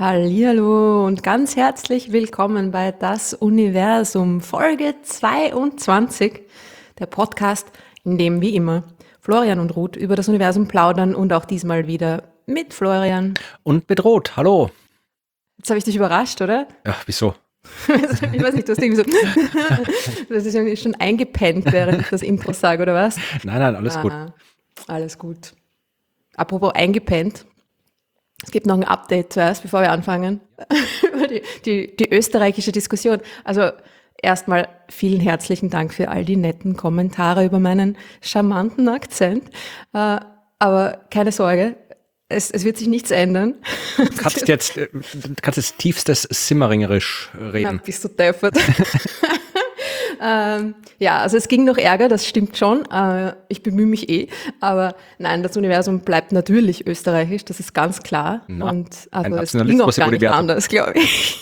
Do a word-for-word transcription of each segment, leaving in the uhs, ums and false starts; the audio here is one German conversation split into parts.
Hallihallo und ganz herzlich willkommen bei Das Universum, Folge zweiundzwanzig, der Podcast, in dem wie immer Florian und Ruth über das Universum plaudern und auch diesmal wieder mit Florian. Und bedroht, hallo. Jetzt habe ich dich überrascht, oder? Ja, wieso? Ich weiß nicht, du hast irgendwie so, du hast irgendwie schon eingepennt, während ich das Intro sage, oder was? Nein, nein, alles ah, gut. Alles gut. Apropos eingepennt. Es gibt noch ein Update zuerst, bevor wir anfangen, über die, die, die österreichische Diskussion. Also erstmal vielen herzlichen Dank für all die netten Kommentare über meinen charmanten Akzent. Äh, aber keine Sorge, es, es wird sich nichts ändern. Du kannst jetzt, äh, du kannst jetzt tiefstes Simmeringerisch reden. Na, bist du deppert. Ähm, ja, also es ging noch Ärger, das stimmt schon. Äh, ich bemühe mich eh. Aber nein, das Universum bleibt natürlich österreichisch, das ist ganz klar. Na, und ein also es ging auch Nationalismus im gar nicht Universum. anders, glaube ich.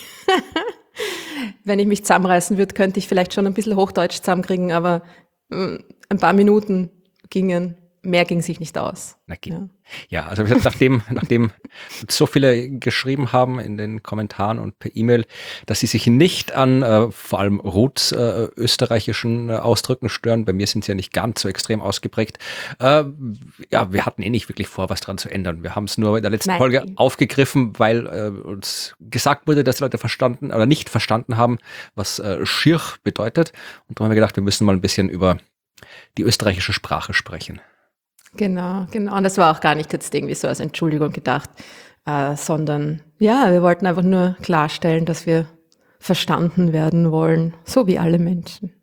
Wenn ich mich zusammenreißen würde, könnte ich vielleicht schon ein bisschen Hochdeutsch zusammenkriegen, aber äh, ein paar Minuten gingen. Mehr ging sich nicht aus. Na, geht. Ja. Ja, also wie gesagt, nachdem, nachdem so viele geschrieben haben in den Kommentaren und per E-Mail, dass sie sich nicht an äh, vor allem Ruths äh, österreichischen äh, Ausdrücken stören, bei mir sind sie ja nicht ganz so extrem ausgeprägt. Äh, ja, wir hatten eh nicht wirklich vor, was dran zu ändern. Wir haben es nur in der letzten Nein. Folge aufgegriffen, weil äh, uns gesagt wurde, dass die Leute verstanden oder nicht verstanden haben, was äh, schier bedeutet. Und darum haben wir gedacht, wir müssen mal ein bisschen über die österreichische Sprache sprechen. Genau, genau. Und das war auch gar nicht jetzt irgendwie so als Entschuldigung gedacht, äh, sondern ja, wir wollten einfach nur klarstellen, dass wir verstanden werden wollen, so wie alle Menschen.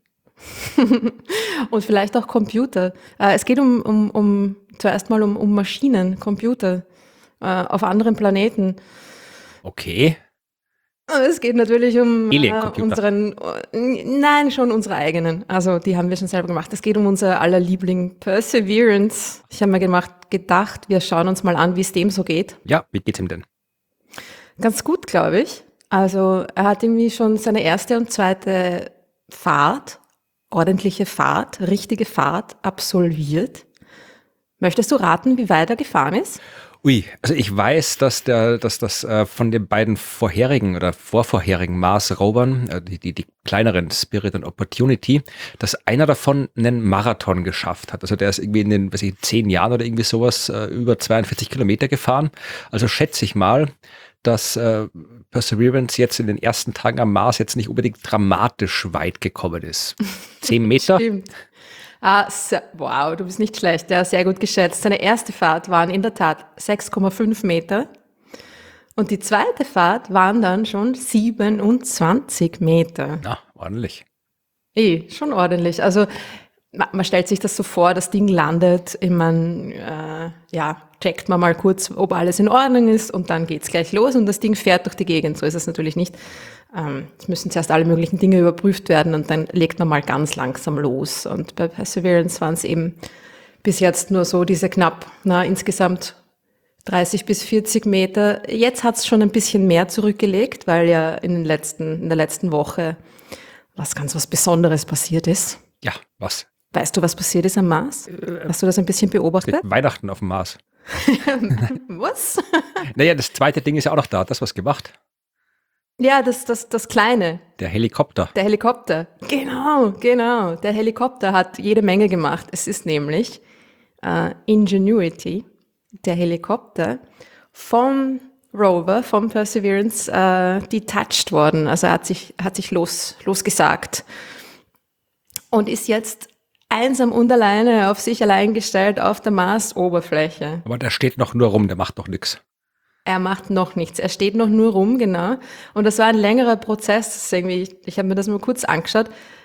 Und vielleicht auch Computer. Äh, es geht um, um, um zuerst mal um, um Maschinen, Computer äh, auf anderen Planeten. Okay. Es geht natürlich um äh, Alien-Computer. unseren, äh, nein, schon unsere eigenen. Also die haben wir schon selber gemacht. Es geht um unser aller Liebling Perseverance. Ich habe mir gemacht, gedacht, wir schauen uns mal an, wie es dem so geht. Ja, wie geht's ihm denn? Ganz gut, glaube ich. Also er hat irgendwie schon seine erste und zweite Fahrt, ordentliche Fahrt, richtige Fahrt absolviert. Möchtest du raten, wie weit er gefahren ist? Ui, also ich weiß, dass der, dass das äh, von den beiden vorherigen oder vorvorherigen Mars-Rovern, äh, die, die, die kleineren Spirit und Opportunity, dass einer davon einen Marathon geschafft hat. Also der ist irgendwie in den, weiß ich, zehn Jahren oder irgendwie sowas äh, über zweiundvierzig Kilometer gefahren. Also schätze ich mal, dass äh, Perseverance jetzt in den ersten Tagen am Mars jetzt nicht unbedingt dramatisch weit gekommen ist. Zehn Meter? Stimmt. Ah, se- wow, du bist nicht schlecht, ja, sehr gut geschätzt. Seine erste Fahrt waren in der Tat sechs Komma fünf Meter und die zweite Fahrt waren dann schon siebenundzwanzig Meter. Ja, ordentlich. Eh, schon ordentlich. Also ma- man stellt sich das so vor, das Ding landet, ich mein, äh, ja, checkt man mal kurz, ob alles in Ordnung ist und dann geht's gleich los und das Ding fährt durch die Gegend. So ist es natürlich nicht. Ähm, es müssen zuerst alle möglichen Dinge überprüft werden und dann legt man mal ganz langsam los. Und bei Perseverance waren es eben bis jetzt nur so diese knapp, na, insgesamt dreißig bis vierzig Meter. Jetzt hat's schon ein bisschen mehr zurückgelegt, weil ja in den letzten, in der letzten Woche was ganz was Besonderes passiert ist. Ja, was? Weißt du, was passiert ist am Mars? Hast du das ein bisschen beobachtet? Weihnachten auf dem Mars. Was? Naja, das zweite Ding ist ja auch noch da. Hat das was gemacht? Ja, das, das, das Kleine, Der Helikopter. der Helikopter. Genau, genau. Der Helikopter hat jede Menge gemacht. Es ist nämlich äh, Ingenuity, der Helikopter, vom Rover, vom Perseverance, äh, detached worden. Also er hat sich, hat sich los, losgesagt und ist jetzt einsam und alleine auf sich allein gestellt auf der Marsoberfläche. Aber der steht noch nur rum, der macht doch nichts. Er macht noch nichts. Er steht noch nur rum, genau. Und das war ein längerer Prozess. Das ist irgendwie, ich, ich habe mir das mal kurz angeschaut.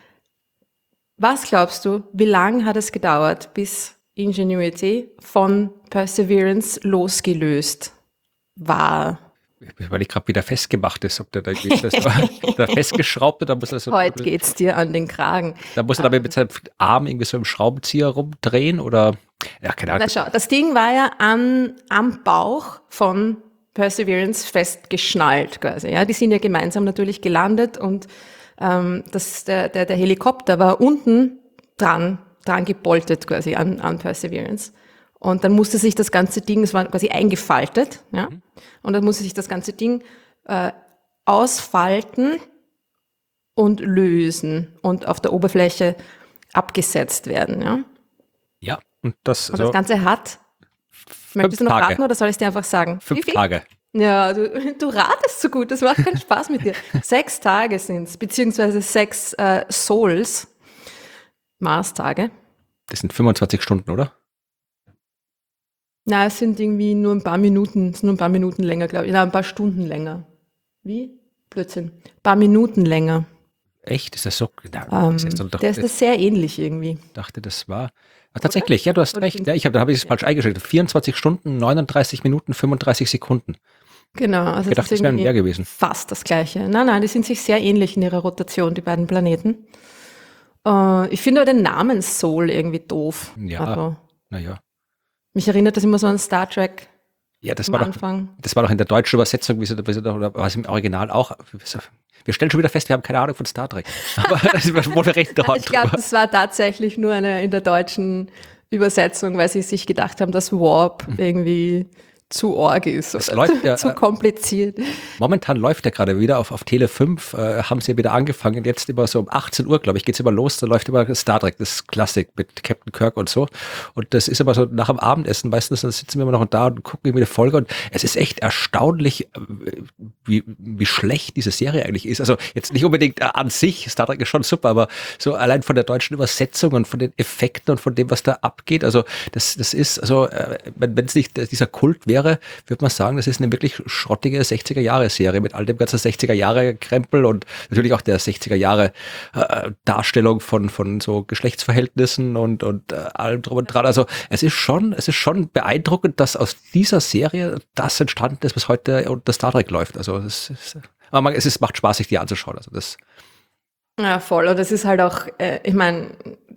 Was glaubst du, wie lange hat es gedauert, bis Ingenuity von Perseverance losgelöst war? Weil ich gerade wieder festgemacht ist, ob der da irgendwie das, ob der festgeschraubt oder muss er so, Heute geht's dir an den Kragen. da muss er dabei mit seinem Arm irgendwie so im Schraubenzieher rumdrehen oder ja, keine Ahnung. Na schau, das Ding war ja an, am Bauch von Perseverance festgeschnallt quasi. Ja, die sind ja gemeinsam natürlich gelandet und ähm, das, der, der, der Helikopter war unten dran, dran geboltet quasi an, an Perseverance. Und dann musste sich das ganze Ding, es war quasi eingefaltet, ja, und dann musste sich das ganze Ding äh, ausfalten und lösen und auf der Oberfläche abgesetzt werden. Ja? Ja, und das, Und also das Ganze hat, möchtest du noch Tage. raten oder soll ich es dir einfach sagen? Wie fünf viel? Tage. Ja, du, du ratest so gut, das macht keinen Spaß mit dir. Sechs Tage sind es, beziehungsweise sechs äh, Sols, Marstage. Das sind fünfundzwanzig Stunden, oder? Na, es sind irgendwie nur ein paar Minuten, es sind nur ein paar Minuten länger, glaube ich. Na, ein paar Stunden länger. Wie? Blödsinn. Ein paar Minuten länger. Echt? Ist das so? Na, Ähm, das ist doch, der ist ich das sehr ähnlich irgendwie. dachte, das war. Ah, tatsächlich, ja, du hast Oder recht. sind- Ja, ich hab, da habe ich es falsch eingeschätzt. vierundzwanzig Stunden, neununddreißig Minuten, fünfunddreißig Sekunden. Genau, also Ich gedacht, es das ist wären irgendwie mehr gewesen. fast das Gleiche. Nein, nein, die sind sich sehr ähnlich in ihrer Rotation, die beiden Planeten. Äh, ich finde aber den Namen Sol irgendwie doof. Ja, Also, naja. mich erinnert das immer so an Star Trek Ja, das am war doch, Anfang. das war doch in der deutschen Übersetzung, wie sie, wie sie doch, oder was im Original auch. Wir stellen schon wieder fest, wir haben keine Ahnung von Star Trek. Aber das wurde recht dort Ich glaube, drüber. das war tatsächlich nur eine in der deutschen Übersetzung, weil sie sich gedacht haben, dass Warp irgendwie zu arg ist Es oder läuft ja, zu äh, kompliziert. Momentan läuft der gerade wieder auf, auf Tele fünf, äh, haben sie ja wieder angefangen. Jetzt immer so um achtzehn Uhr, glaube ich, geht's immer los. Da läuft immer Star Trek, das Klassik mit Captain Kirk und so. Und das ist immer so nach dem Abendessen, meistens dann sitzen wir immer noch da und gucken irgendwie eine Folge. Und es ist echt erstaunlich, äh, wie, wie schlecht diese Serie eigentlich ist. Also jetzt nicht unbedingt äh, an sich, Star Trek ist schon super, aber so allein von der deutschen Übersetzung und von den Effekten und von dem, was da abgeht. Also das, das ist, also äh, wenn es nicht dieser Kult wäre, würde man sagen, das ist eine wirklich schrottige sechziger-Jahre-Serie mit all dem ganzen sechziger-Jahre-Krempel und natürlich auch der sechziger-Jahre-Darstellung von, von so Geschlechtsverhältnissen und, und äh, allem drum und dran. Also es ist schon, es ist schon beeindruckend, dass aus dieser Serie das entstanden ist, was heute unter Star Trek läuft. Also es, ist, aber man, es ist, macht Spaß, sich die anzuschauen. Also das Ja, voll. Und es ist halt auch, äh, ich meine,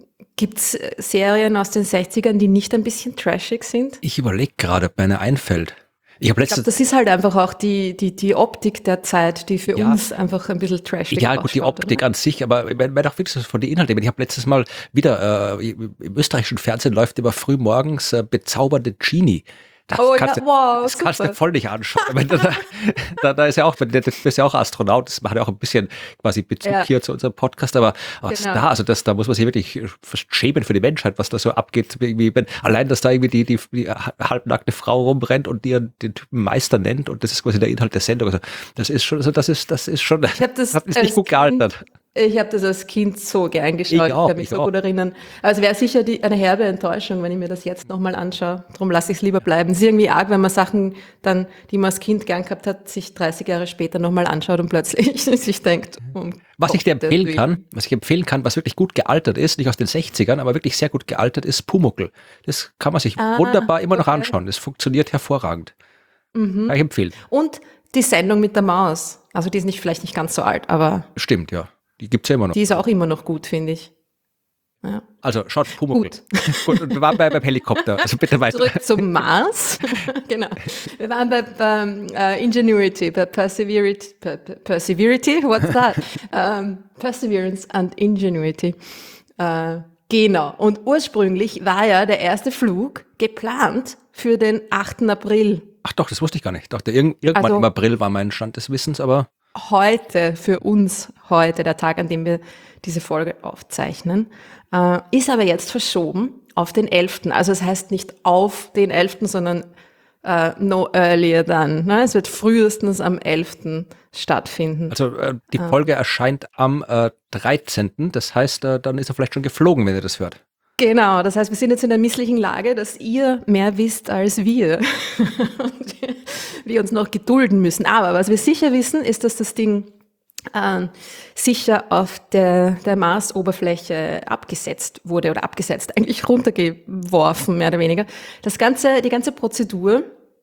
gibt's Serien aus den sechzigern, die nicht ein bisschen trashig sind? ich überlege gerade, ob mir eine einfällt. Ich habe Ich glaube, letztens, das ist halt einfach auch die, die, die Optik der Zeit, die für Ja. uns einfach ein bisschen trashig ja, gut, die ausschaut, Optik oder? an sich, aber ich meine mein auch wirklich so von den Inhalten. Ich habe letztes Mal wieder, äh, im österreichischen Fernsehen läuft immer früh morgens äh, bezaubernde Genie. Das Oh ja, kannst du, wow, das kannst du super. voll nicht anschauen. Ich meine, da, da, da ist ja auch, du bist ja auch Astronaut, das macht ja auch ein bisschen quasi Bezug Ja. hier zu unserem Podcast, aber was Genau. da, also das, da muss man sich wirklich fast schämen für die Menschheit, was da so abgeht. Irgendwie, wenn, allein, dass da irgendwie die, die, die halbnackte Frau rumrennt und die den Typen Meister nennt und das ist quasi der Inhalt der Sendung. Also das ist schon, also das ist, das ist schon, Ich habe das, hat- ist als nicht gut Kind- gealtert. Ich habe das als Kind so gern geschaut. Ich Ich, auch, kann mich ich so auch. gut erinnern. Also wäre sicher die, eine herbe Enttäuschung, wenn ich mir das jetzt nochmal anschaue. Darum lasse ich es lieber bleiben. Es ist irgendwie arg, wenn man Sachen dann, die man als Kind gern gehabt hat, sich dreißig Jahre später nochmal anschaut und plötzlich sich denkt, um Was ich dir Gottes empfehlen Willen. kann, was ich empfehlen kann, was wirklich gut gealtert ist, nicht aus den sechzigern, aber wirklich sehr gut gealtert ist, Pumuckl. Das kann man sich Ah, wunderbar immer noch okay. anschauen. Das funktioniert hervorragend. Mhm. Kann ich empfehlen. Und die Sendung mit der Maus. Also die ist nicht, vielleicht nicht ganz so alt, aber Stimmt, ja. Die gibt's ja immer noch. die ist auch immer noch gut, finde ich. Ja. Also schaut Pumuckl. Gut. Gut, und wir waren bei, beim Helikopter. Also bitte weiter. Zurück zum Mars. Genau. Wir waren bei, beim äh, Ingenuity, bei Perseverity, per, per, Perseverity, what's that? ähm, Perseverance and Ingenuity. Äh, genau. Und ursprünglich war ja der erste Flug geplant für den achten April. Ach doch, das wusste ich gar nicht. Ich dachte, irgend, irgendwann Also- im April war mein Stand des Wissens, aber Heute, für uns heute, der Tag, an dem wir diese Folge aufzeichnen, äh, ist aber jetzt verschoben auf den elften. Also es heißt nicht auf den elften, sondern äh, no earlier than. Ne? Es wird frühestens am elften stattfinden. also äh, die Ah. Folge erscheint am äh, dreizehnten Das heißt, äh, dann ist er vielleicht schon geflogen, wenn ihr das hört. Genau, das heißt, wir sind jetzt in der misslichen Lage, dass ihr mehr wisst als wir. Und wir uns noch gedulden müssen. Aber was wir sicher wissen, ist, dass das Ding äh, sicher auf der, der Marsoberfläche abgesetzt wurde oder abgesetzt, eigentlich runtergeworfen, mehr oder weniger. Das ganze, die ganze Prozedur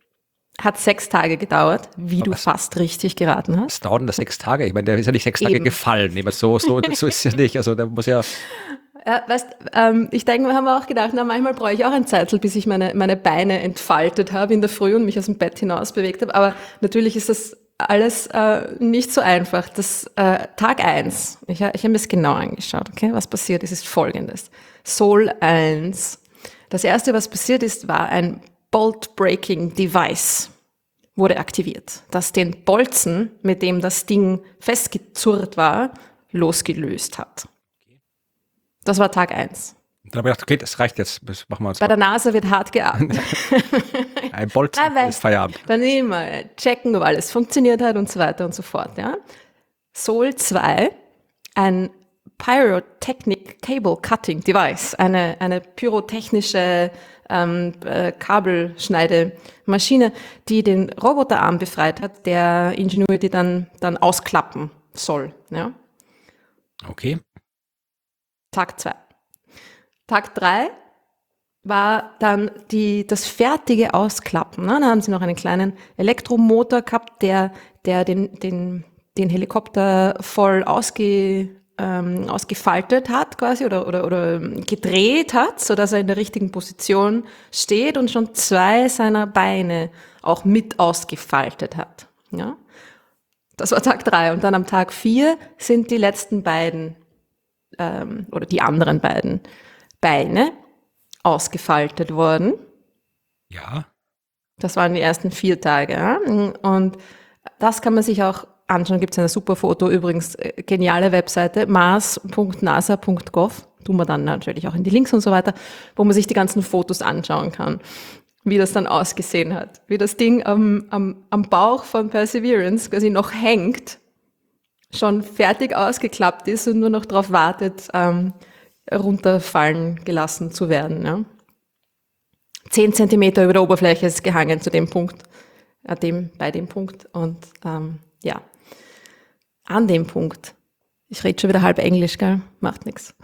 hat sechs Tage gedauert, wie du was? fast richtig geraten hast. Es dauern das sechs Tage. Ich meine, der ist ja nicht sechs Tage Eben. gefallen. Nee, aber so, so, so ist es ja nicht. Also der muss ja. Ja, weißt, ähm, ich denke, wir haben auch gedacht, na, manchmal brauche ich auch ein Zeitl, bis ich meine, meine Beine entfaltet habe in der Früh und mich aus dem Bett hinaus bewegt habe. Aber natürlich ist das alles äh, nicht so einfach. Das äh, Tag eins, ich, ich habe mir das genau angeschaut, okay? Was passiert ist, ist folgendes. Sol eins. Das erste, was passiert ist, war ein Bolt-Breaking Device. wurde aktiviert, das den Bolzen, mit dem das Ding festgezurrt war, losgelöst hat. Das war Tag eins. Dann habe ich gedacht, okay, das reicht jetzt. Das machen wir uns Bei der NASA wird hart gearbeitet. ein Bolzen Nein, ist Feierabend. Dann immer checken, ob alles funktioniert hat und so weiter und so fort. Ja. Sol zwei, ein Pyrotechnic Cable Cutting Device, eine, eine pyrotechnische ähm, äh, Kabelschneidemaschine, die den Roboterarm befreit hat, der Ingenuity dann, dann ausklappen soll. Ja. Okay. Tag zwei. Tag drei war dann die, das fertige Ausklappen. Ne? Da haben sie noch einen kleinen Elektromotor gehabt, der, der den, den, den Helikopter voll ausge, ähm, ausgefaltet hat quasi oder, oder, oder gedreht hat, sodass er in der richtigen Position steht und schon zwei seiner Beine auch mit ausgefaltet hat. Ja? Das war Tag drei. Und dann am Tag vier sind die letzten beiden ähm, oder die anderen beiden Beine ausgefaltet worden. Ja. Das waren die ersten vier Tage. Ja? Und das kann man sich auch anschauen. Gibt es ein super Foto, übrigens äh, geniale Webseite, mars punkt nasa punkt gov, tun wir dann natürlich auch in die Links und so weiter, wo man sich die ganzen Fotos anschauen kann, wie das dann ausgesehen hat. Wie das Ding am, am, am Bauch von Perseverance quasi noch hängt, schon fertig ausgeklappt ist und nur noch darauf wartet, ähm, runterfallen gelassen zu werden. Ja. Zehn Zentimeter über der Oberfläche ist gehangen zu dem Punkt, äh, dem, bei dem Punkt. Und ähm, ja, an dem Punkt. Ich rede schon wieder halb Englisch, gell? Macht nichts.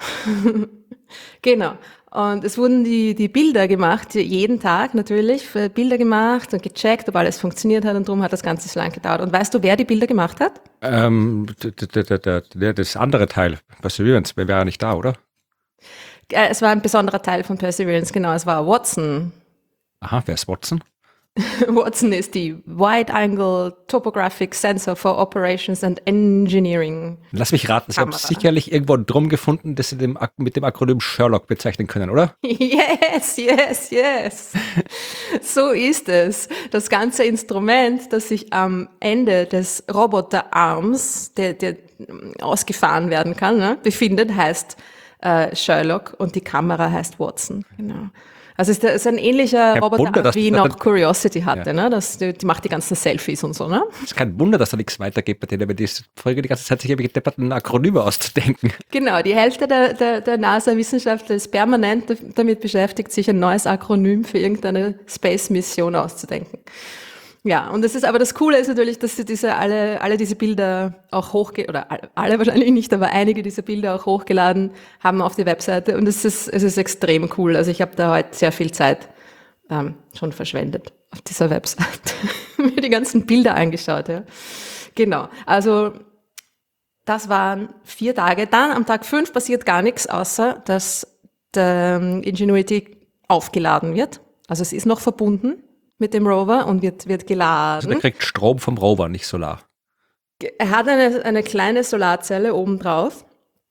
Genau. Und es wurden die, die Bilder gemacht, jeden Tag natürlich, Bilder gemacht und gecheckt, ob alles funktioniert hat und darum hat das Ganze so lange gedauert. Und weißt du, wer die Bilder gemacht hat? Ähm, d- d- d- d- d- das andere Teil, Perseverance, wäre ja nicht da, oder? Äh, Es war ein besonderer Teil von Perseverance, genau, es war Watson. Aha, wer ist Watson? Watson ist die Wide Angle Topographic Sensor for Operations and Engineering. Lass mich raten, Sie haben Kamera. sicherlich irgendwo drum gefunden, dass Sie dem, Ak- mit dem Akronym Sherlock bezeichnen können, oder? Yes, yes, yes. So ist es. Das ganze Instrument, das sich am Ende des Roboterarms, der, der ausgefahren werden kann, ne, befindet, heißt äh, Sherlock und die Kamera heißt Watson. Genau. Also es ist, ist ein ähnlicher Kein Roboterarm, Wunder, dass wie das noch dann- Curiosity hatte. Ja. Ne? Das, die, die macht die ganzen Selfies und so. Ne? Es ist kein Wunder, dass da nichts weitergeht bei denen, wenn die Folge die ganze Zeit sich irgendwelche depperten Akronyme auszudenken. Genau, die Hälfte der, der, der NASA-Wissenschaftler ist permanent damit beschäftigt, sich ein neues Akronym für irgendeine Space-Mission auszudenken. Ja, und das ist aber das Coole ist natürlich, dass sie diese alle alle diese Bilder auch hochge oder alle, alle wahrscheinlich nicht, aber einige dieser Bilder auch hochgeladen haben auf die Webseite und es ist es ist extrem cool. Also ich habe da heute sehr viel Zeit ähm, schon verschwendet auf dieser Webseite, mir die ganzen Bilder angeschaut. Ja. Genau, also das waren vier Tage. Dann am Tag fünf passiert gar nichts, außer dass der Ingenuity aufgeladen wird. Also es ist noch verbunden mit dem Rover und wird, wird Also der geladen. kriegt Strom vom Rover, nicht Solar. Er hat eine, eine kleine Solarzelle oben drauf,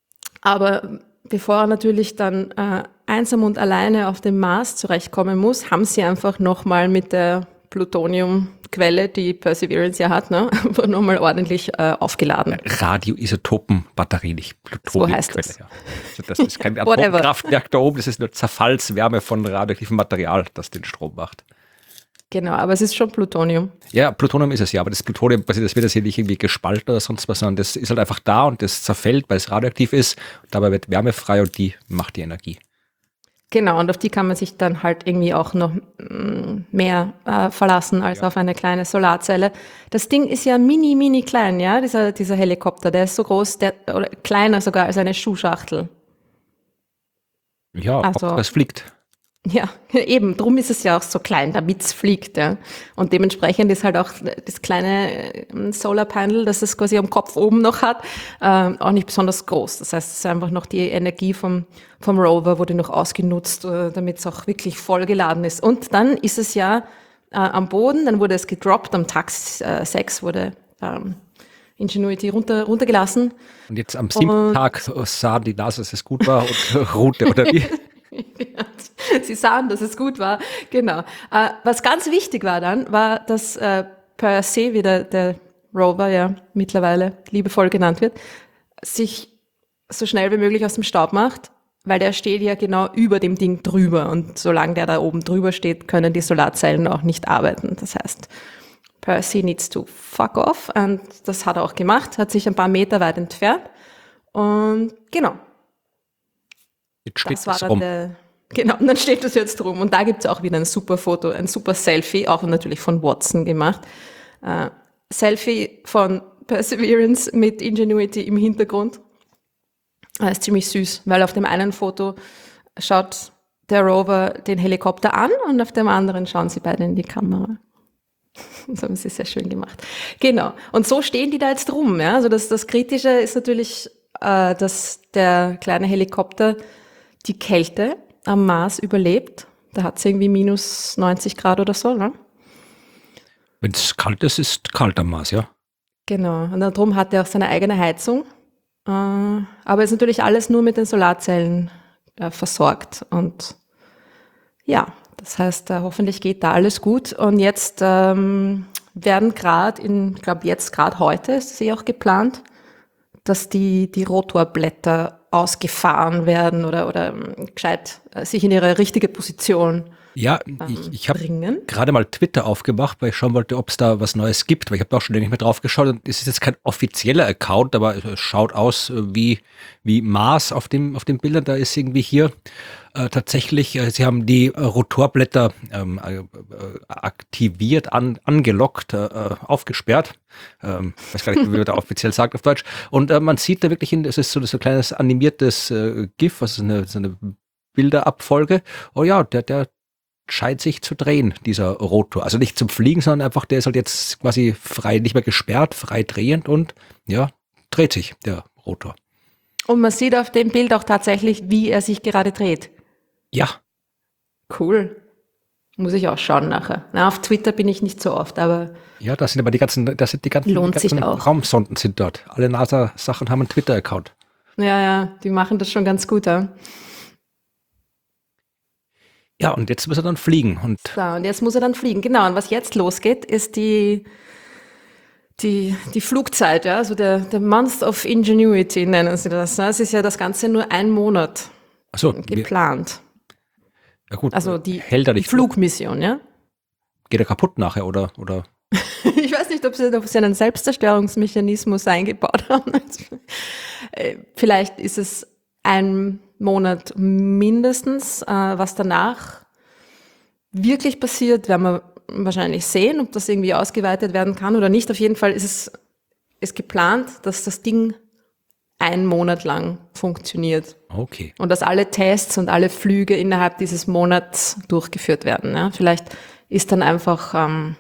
aber bevor er natürlich dann äh, einsam und alleine auf dem Mars zurechtkommen muss, haben sie einfach nochmal mit der Plutoniumquelle, die Perseverance ja hat, ne, einfach nochmal ordentlich äh, aufgeladen. Radioisotopenbatterie, nicht So heißt Plutoniumquelle. das. Ja. Also das ist kein Whatever. Atomkraftwerk da oben, das ist nur Zerfallswärme von radioaktivem Material, das den Strom macht. Genau, aber es ist schon Plutonium. Ja, Plutonium ist es ja, aber das Plutonium, das wird jetzt hier nicht irgendwie gespalten oder sonst was, sondern das ist halt einfach da und das zerfällt, weil es radioaktiv ist. Und dabei wird Wärme frei und die macht die Energie. Genau, und auf die kann man sich dann halt irgendwie auch noch mm, mehr äh, verlassen als Ja. auf eine kleine Solarzelle. Das Ding ist ja mini, mini klein, ja, dieser, dieser Helikopter, der ist so groß, der, oder kleiner sogar als eine Schuhschachtel. Ja, Also- ob das fliegt. Ja, eben, drum ist es ja auch so klein, damit's fliegt, ja. Und dementsprechend ist halt auch das kleine äh, Solarpanel, das es quasi am Kopf oben noch hat, äh, auch nicht besonders groß. Das heißt, es ist einfach noch die Energie vom, vom Rover wurde noch ausgenutzt, äh, damit es auch wirklich voll geladen ist. Und dann ist es ja äh, am Boden, dann wurde es gedroppt, am Tag äh, sechs wurde ähm, Ingenuity runter, runtergelassen. Und jetzt am siebten Und- Tag sah die NASA, dass es gut war und ruhte, oder wie? Sie sahen, dass es gut war. Genau. Äh, was ganz wichtig war dann, war, dass äh, Percy, wie der, der Rover ja mittlerweile liebevoll genannt wird, sich so schnell wie möglich aus dem Staub macht, weil der steht ja genau über dem Ding drüber und solange der da oben drüber steht, können die Solarzellen auch nicht arbeiten. Das heißt, Percy needs to fuck off und das hat er auch gemacht, hat sich ein paar Meter weit entfernt und genau. Jetzt steht Das war das dann rum. der, genau, und dann steht das jetzt drum. Und da gibt's auch wieder ein super Foto, ein super Selfie, auch natürlich von Watson gemacht. Äh, Selfie von Perseverance mit Ingenuity im Hintergrund. Das ist ziemlich süß, weil auf dem einen Foto schaut der Rover den Helikopter an und auf dem anderen schauen sie beide in die Kamera. Das haben sie sehr schön gemacht. Genau. Und so stehen die da jetzt rum. Ja? Also das, das Kritische ist natürlich, äh, dass der kleine Helikopter die Kälte am Mars überlebt. Da hat es irgendwie minus neunzig Grad oder so, ne? Wenn es kalt ist, ist kalt am Mars, ja? Genau. Und darum hat er auch seine eigene Heizung. Äh, aber ist natürlich alles nur mit den Solarzellen äh, versorgt. Und ja, das heißt, äh, hoffentlich geht da alles gut. Und jetzt ähm, werden gerade in, ich glaube jetzt gerade heute, ist es eh auch geplant, dass die, die Rotorblätter ausgefahren werden oder, oder ähm, gescheit äh, sich in ihre richtige Position Ja, ähm, ich, ich habe bringen. gerade mal Twitter aufgemacht, weil ich schauen wollte, ob es da was Neues gibt, weil ich habe auch schon länger nicht mehr drauf geschaut und es ist jetzt kein offizieller Account, aber es schaut aus äh, wie, wie Mars auf dem, auf den Bildern. Da ist irgendwie hier äh, tatsächlich, äh, sie haben die äh, Rotorblätter ähm, äh, äh, aktiviert, an, angelockt, äh, äh, aufgesperrt. Ähm, weiß gar nicht, wie man da offiziell sagt auf Deutsch. Und äh, man sieht da wirklich, hin, es ist so, so ein kleines animiertes äh, GIF, also eine, so eine Bilderabfolge. Oh ja, der, der scheint sich zu drehen, dieser Rotor. Also nicht zum Fliegen, sondern einfach, der ist halt jetzt quasi frei, nicht mehr gesperrt, frei drehend und ja, dreht sich der Rotor. Und man sieht auf dem Bild auch tatsächlich, wie er sich gerade dreht. Ja, Cool. Muss ich auch schauen nachher. Na, auf Twitter bin ich nicht so oft, aber ja, das sind aber die ganzen, das sind die ganzen, Lohnt die ganzen sich auch. Raumsonden sind dort. Alle NASA-Sachen haben einen Twitter-Account. ja, ja, die machen das schon ganz gut. Ja. Ja, und jetzt muss er dann fliegen und So, und jetzt muss er dann fliegen. Genau, und was jetzt losgeht, ist die, die, die Flugzeit, ja, also der, der Month of Ingenuity nennen sie das. Ne? Es ist ja das Ganze nur ein Monat achso, wir- geplant. ja gut, Also äh, die, hält er die nicht, Flugmission, ja. geht er kaputt nachher oder, oder, Ich weiß nicht, ob sie, ob sie einen Selbstzerstörungsmechanismus eingebaut haben. Äh, Vielleicht ist es ein Monat mindestens. Äh, Was danach wirklich passiert, werden wir wahrscheinlich sehen, ob das irgendwie ausgeweitet werden kann oder nicht. Auf jeden Fall ist es ist geplant, dass das Ding einen Monat lang funktioniert okay. und dass alle Tests und alle Flüge innerhalb dieses Monats durchgeführt werden. Ja? Vielleicht ist dann einfach, ähm,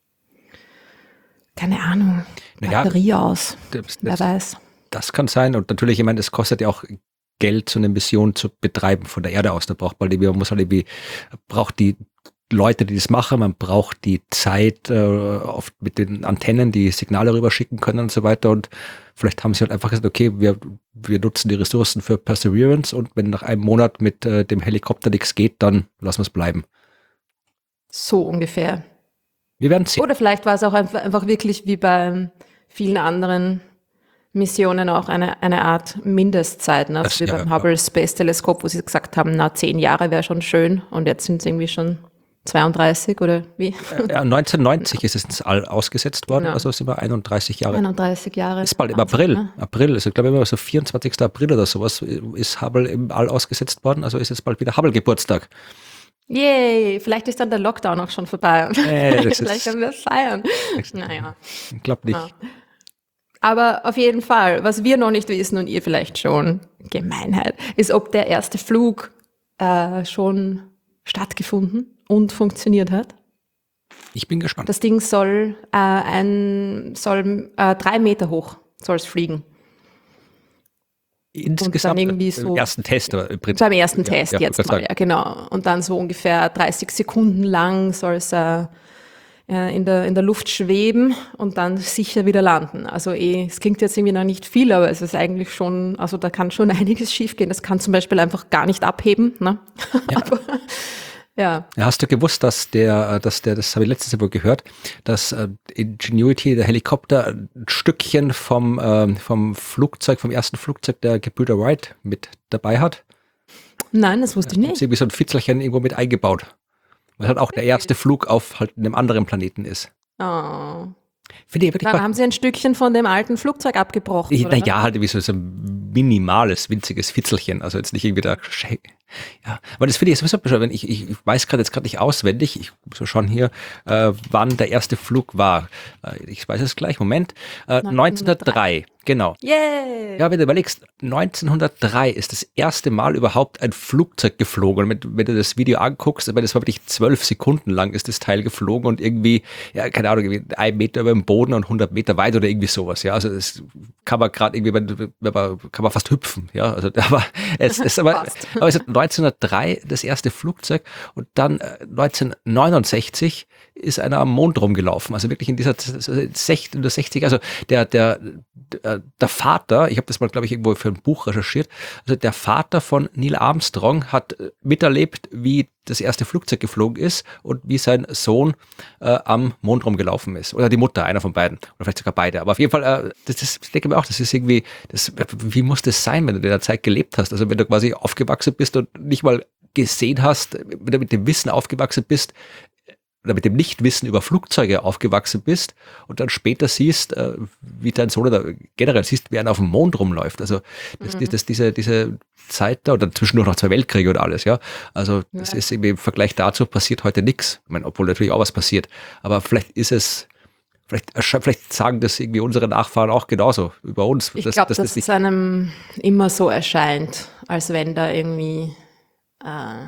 keine Ahnung, Naja, Batterie aus. Das, Wer das, weiß. das kann sein und natürlich, ich meine, es kostet ja auch Geld, so eine Mission zu betreiben von der Erde aus. Da braucht man, man muss halt irgendwie, braucht die Leute, die das machen, man braucht die Zeit äh, oft mit den Antennen, die Signale rüberschicken können und so weiter und vielleicht haben sie halt einfach gesagt, okay, wir, wir nutzen die Ressourcen für Perseverance und wenn nach einem Monat mit äh, dem Helikopter nichts geht, dann lassen wir es bleiben. So ungefähr. Wir werden sehen. Oder vielleicht war es auch einfach, einfach wirklich wie bei vielen anderen Missionen auch eine, eine Art Mindestzeit, ne? Das- wie ja, beim ja. Hubble Space Teleskop, wo sie gesagt haben, na, zehn Jahre wäre schon schön und jetzt sind es irgendwie schon zweiunddreißig oder wie? Ja, neunzehnhundertneunzig ist es ins All ausgesetzt worden, Genau. also sind wir einunddreißig Jahre. einunddreißig Jahre. Ist bald im Wahnsinn, April. ne? April, also ich glaube immer so vierundzwanzigster April oder sowas ist Hubble im All ausgesetzt worden, also ist jetzt bald wieder Hubble-Geburtstag. Yay, vielleicht ist dann der Lockdown auch schon vorbei. Äh, das vielleicht ist- können wir es feiern. Naja. Ich glaube nicht. Ja. Aber auf jeden Fall, was wir noch nicht wissen und ihr vielleicht schon, Gemeinheit, ist, ob der erste Flug äh, schon stattgefunden und funktioniert hat. Ich bin gespannt. Das Ding soll äh, ein soll äh, drei Meter hoch soll es fliegen. Insgesamt irgendwie im so- ersten Test, aber im Prinzip. Beim ersten Ja, Test ja, jetzt wollte mal, sagen. ja genau. Und dann so ungefähr dreißig Sekunden lang soll es äh, äh, in, der, in der Luft schweben und dann sicher wieder landen. Also eh, es klingt jetzt irgendwie noch nicht viel, aber es ist eigentlich schon, also da kann schon einiges schiefgehen. Das kann zum Beispiel einfach gar nicht abheben. Ne? Ja. aber Ja. Ja, hast du gewusst, dass der, dass der, das habe ich letztes Jahr wohl gehört, dass äh, Ingenuity, der Helikopter, ein Stückchen vom, ähm, vom Flugzeug, vom ersten Flugzeug der Gebrüder Wright mit dabei hat? Nein, das wusste ich Ist nicht. irgendwie so ein Fitzelchen irgendwo mit eingebaut. Weil halt auch der erste Flug auf halt einem anderen Planeten ist. Oh. Finde ich wirklich Dann haben sie ein Stückchen von dem alten Flugzeug abgebrochen, oder? naja, halt wie so, so ein minimales, winziges Fitzelchen. Also jetzt nicht irgendwie da. Ja, aber das finde ich sowieso bescheuert. Wenn ich, ich weiß gerade jetzt gerade nicht auswendig, ich muss so schauen hier, äh, wann der erste Flug war. Äh, ich weiß es gleich, Moment. Äh, neunzehnhundertdrei, genau. Yay! Ja, wenn du überlegst, neunzehnhundertdrei ist das erste Mal überhaupt ein Flugzeug geflogen. Und wenn, wenn du das Video anguckst, aber das war wirklich zwölf Sekunden lang ist das Teil geflogen und irgendwie, ja, keine Ahnung, irgendwie ein Meter über dem Boden und hundert Meter weit oder irgendwie sowas. Ja, also das kann man gerade irgendwie, wenn, wenn man, kann man fast hüpfen. Ja, also aber es ist aber, aber es ist neunzehnhundertdrei das erste Flugzeug und dann äh, neunzehnhundertneunundsechzig ist einer am Mond rumgelaufen. Also wirklich in dieser in der sechzig, also der, der, der, der Vater, ich habe das mal, glaube ich, irgendwo für ein Buch recherchiert, also der Vater von Neil Armstrong hat miterlebt, wie das erste Flugzeug geflogen ist und wie sein Sohn äh, am Mond rumgelaufen ist. Oder die Mutter, einer von beiden. Oder vielleicht sogar beide. Aber auf jeden Fall, äh, das ist, ich denke mir auch, das ist irgendwie, das, wie muss das sein, wenn du in der Zeit gelebt hast? Also wenn du quasi aufgewachsen bist und nicht mal gesehen hast, wenn du mit dem Wissen aufgewachsen bist, oder mit dem Nichtwissen über Flugzeuge aufgewachsen bist und dann später siehst, äh, wie dein Sohn oder generell siehst, wie einer auf dem Mond rumläuft. Also das, mhm. das, diese, diese Zeit da und dann zwischendurch noch zwei Weltkriege und alles, ja. Also das ja. ist irgendwie im Vergleich dazu passiert heute nichts. Ich meine, obwohl natürlich auch was passiert. Aber vielleicht ist es, vielleicht, vielleicht sagen das irgendwie unsere Nachfahren auch genauso über uns. Ich glaube, dass, dass es einem immer so erscheint, als wenn da irgendwie äh,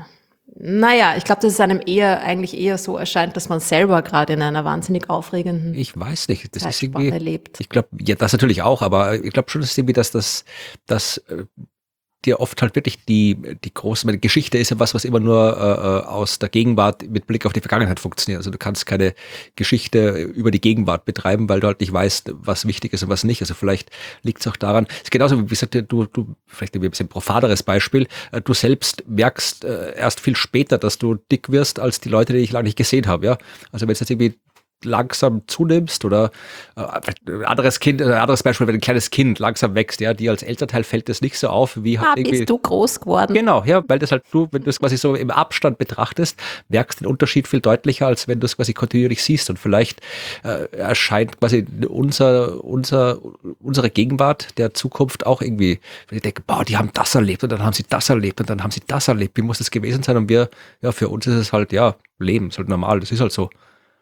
Naja, ich glaube, dass es einem eher, eigentlich eher so erscheint, dass man selber gerade in einer wahnsinnig aufregenden Ich weiß nicht, das ist Zeitspanne irgendwie, lebt. Ich glaube, ja, das natürlich auch, aber ich glaube schon, dass irgendwie, dass das, dass äh, dir oft halt wirklich die, die große, meine Geschichte ist ja was, was immer nur äh, aus der Gegenwart mit Blick auf die Vergangenheit funktioniert. Also du kannst keine Geschichte über die Gegenwart betreiben, weil du halt nicht weißt, was wichtig ist und was nicht. Also vielleicht liegt es auch daran, es ist genauso wie gesagt, du, du, vielleicht ein bisschen profaneres Beispiel, äh, du selbst merkst äh, erst viel später, dass du dick wirst, als die Leute, die dich lange nicht gesehen haben, ja. Also wenn es jetzt irgendwie langsam zunimmst oder äh, ein anderes Kind, ein anderes Beispiel, wenn ein kleines Kind langsam wächst, ja, die als Elternteil fällt das nicht so auf, wie halt ah, irgendwie. Bist du groß geworden? Genau, ja, weil das halt du, wenn du es quasi so im Abstand betrachtest, merkst den Unterschied viel deutlicher, als wenn du es quasi kontinuierlich siehst und vielleicht äh, erscheint quasi unser, unser, unsere Gegenwart der Zukunft auch irgendwie, wenn ich denke, boah, die haben das erlebt und dann haben sie das erlebt und dann haben sie das erlebt, wie muss das gewesen sein? Und wir, ja, für uns ist es halt, ja, Leben, ist halt normal, das ist halt so.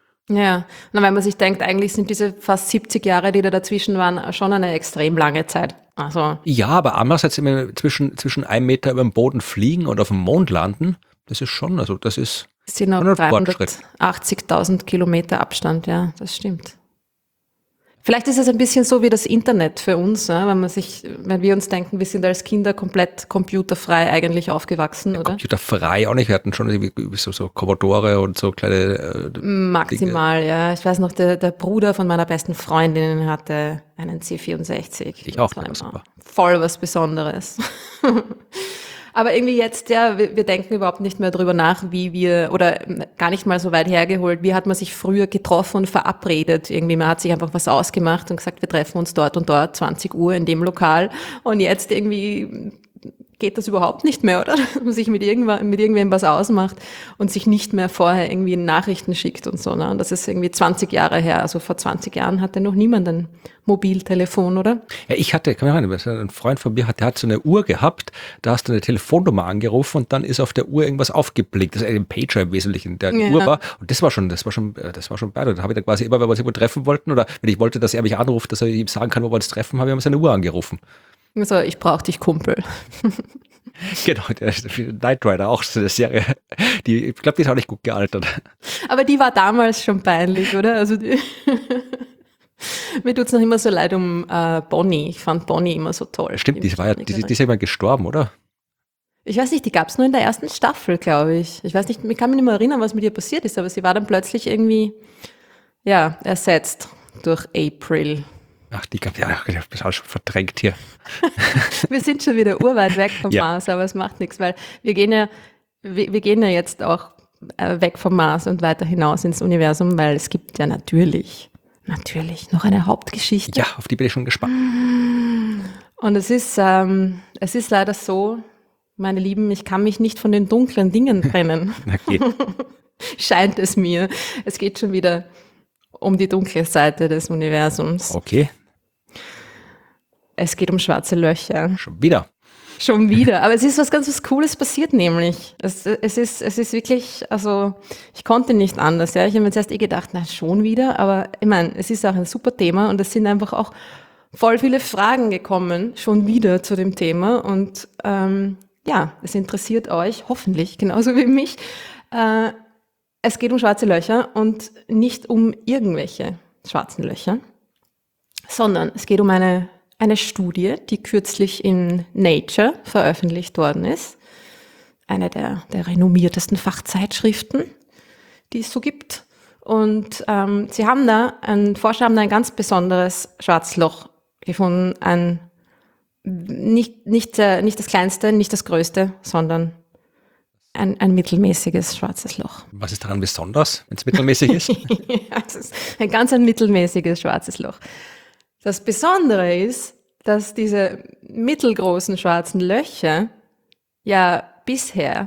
Ja, na, wenn man sich denkt, eigentlich sind diese fast siebzig Jahre, die da dazwischen waren, schon eine extrem lange Zeit. Also ja, aber andererseits immer zwischen, zwischen einem Meter über dem Boden fliegen und auf dem Mond landen, das ist schon, also das ist es sind noch dreihundertachtzigtausend Kilometer Abstand, ja, das stimmt. Vielleicht ist es ein bisschen so wie das Internet für uns, ja, wenn man sich, wenn wir uns denken, wir sind als Kinder komplett computerfrei eigentlich aufgewachsen, ja, oder? Computerfrei auch nicht, wir hatten schon irgendwie so, so Commodore und so kleine äh, Maximal, Dinge. Ja. Ich weiß noch, der, der Bruder von meiner besten Freundin hatte einen C vierundsechzig. Ich auch, das war super. Voll was Besonderes. Aber irgendwie jetzt, ja, wir, wir denken überhaupt nicht mehr drüber nach, wie wir, oder gar nicht mal so weit hergeholt, wie hat man sich früher getroffen und verabredet. Irgendwie, man hat sich einfach was ausgemacht und gesagt, wir treffen uns dort und dort, zwanzig Uhr in dem Lokal. Und jetzt irgendwie geht das überhaupt nicht mehr, oder? Dass man sich mit irgendwem, mit irgendwem was ausmacht und sich nicht mehr vorher irgendwie Nachrichten schickt und so. Ne? Und das ist irgendwie zwanzig Jahre her. Also vor zwanzig Jahren hatte noch niemand ein Mobiltelefon, oder? Ja, ich hatte, kann mich erinnern, ein Freund von mir hat, der hat so eine Uhr gehabt, da hast du eine Telefonnummer angerufen und dann ist auf der Uhr irgendwas aufgeblinkt. Das ist ein Pager im Wesentlichen, der ja. Uhr war. Und das war schon, das war schon, das war schon beide. Da habe ich dann quasi immer, wenn wir uns irgendwo treffen wollten oder wenn ich wollte, dass er mich anruft, dass er ihm sagen kann, wo wir uns treffen, habe ich immer seine Uhr angerufen. So, ich brauche dich, Kumpel. Genau, der Knight Rider, auch so eine Serie. Die, ich glaube, die ist auch nicht gut gealtert. Aber die war damals schon peinlich, oder? Also die mir tut's noch immer so leid um äh, Bonnie. Ich fand Bonnie immer so toll. Stimmt, die, war ja, die, die ist ja immer gestorben, oder? Ich weiß nicht, die gab's nur in der ersten Staffel, glaube ich. Ich weiß nicht, ich kann mich nicht mehr erinnern, was mit ihr passiert ist, aber sie war dann plötzlich irgendwie, ja, ersetzt durch April. Ach, die gab ja, ich habe das auch schon verdrängt hier. Wir sind schon wieder urweit weg vom ja. Mars, aber es macht nichts, weil wir gehen ja, wir, wir gehen ja jetzt auch äh, weg vom Mars und weiter hinaus ins Universum, weil es gibt ja natürlich, natürlich noch eine Hauptgeschichte. Ja, auf die bin ich schon gespannt. Und es ist, ähm, es ist leider so, meine Lieben, ich kann mich nicht von den dunklen Dingen trennen. Okay. Scheint es mir. Es geht schon wieder um die dunkle Seite des Universums. Okay, Es geht um schwarze Löcher. schon wieder. Schon wieder. Aber es ist was ganz was Cooles passiert, nämlich. Es, es, ist, es ist wirklich, also ich konnte nicht anders. Ja. Ich habe mir zuerst eh gedacht, na schon wieder. Aber ich meine, es ist auch ein super Thema und es sind einfach auch voll viele Fragen gekommen, schon wieder zu dem Thema. Und ähm, ja, es interessiert euch hoffentlich genauso wie mich. Äh, es geht um schwarze Löcher und nicht um irgendwelche schwarzen Löcher, sondern es geht um eine Eine Studie, die kürzlich in Nature veröffentlicht worden ist. Eine der, der renommiertesten Fachzeitschriften, die es so gibt. Und ähm, sie haben da, ein Forscher haben da ein ganz besonderes Schwarzloch gefunden. Ein, nicht, nicht, äh, nicht das kleinste, nicht das größte, sondern ein, ein mittelmäßiges schwarzes Loch. Was ist daran besonders, wenn es mittelmäßig ist? Ja, es ist ein ganz ein mittelmäßiges schwarzes Loch. Das Besondere ist, dass diese mittelgroßen schwarzen Löcher ja bisher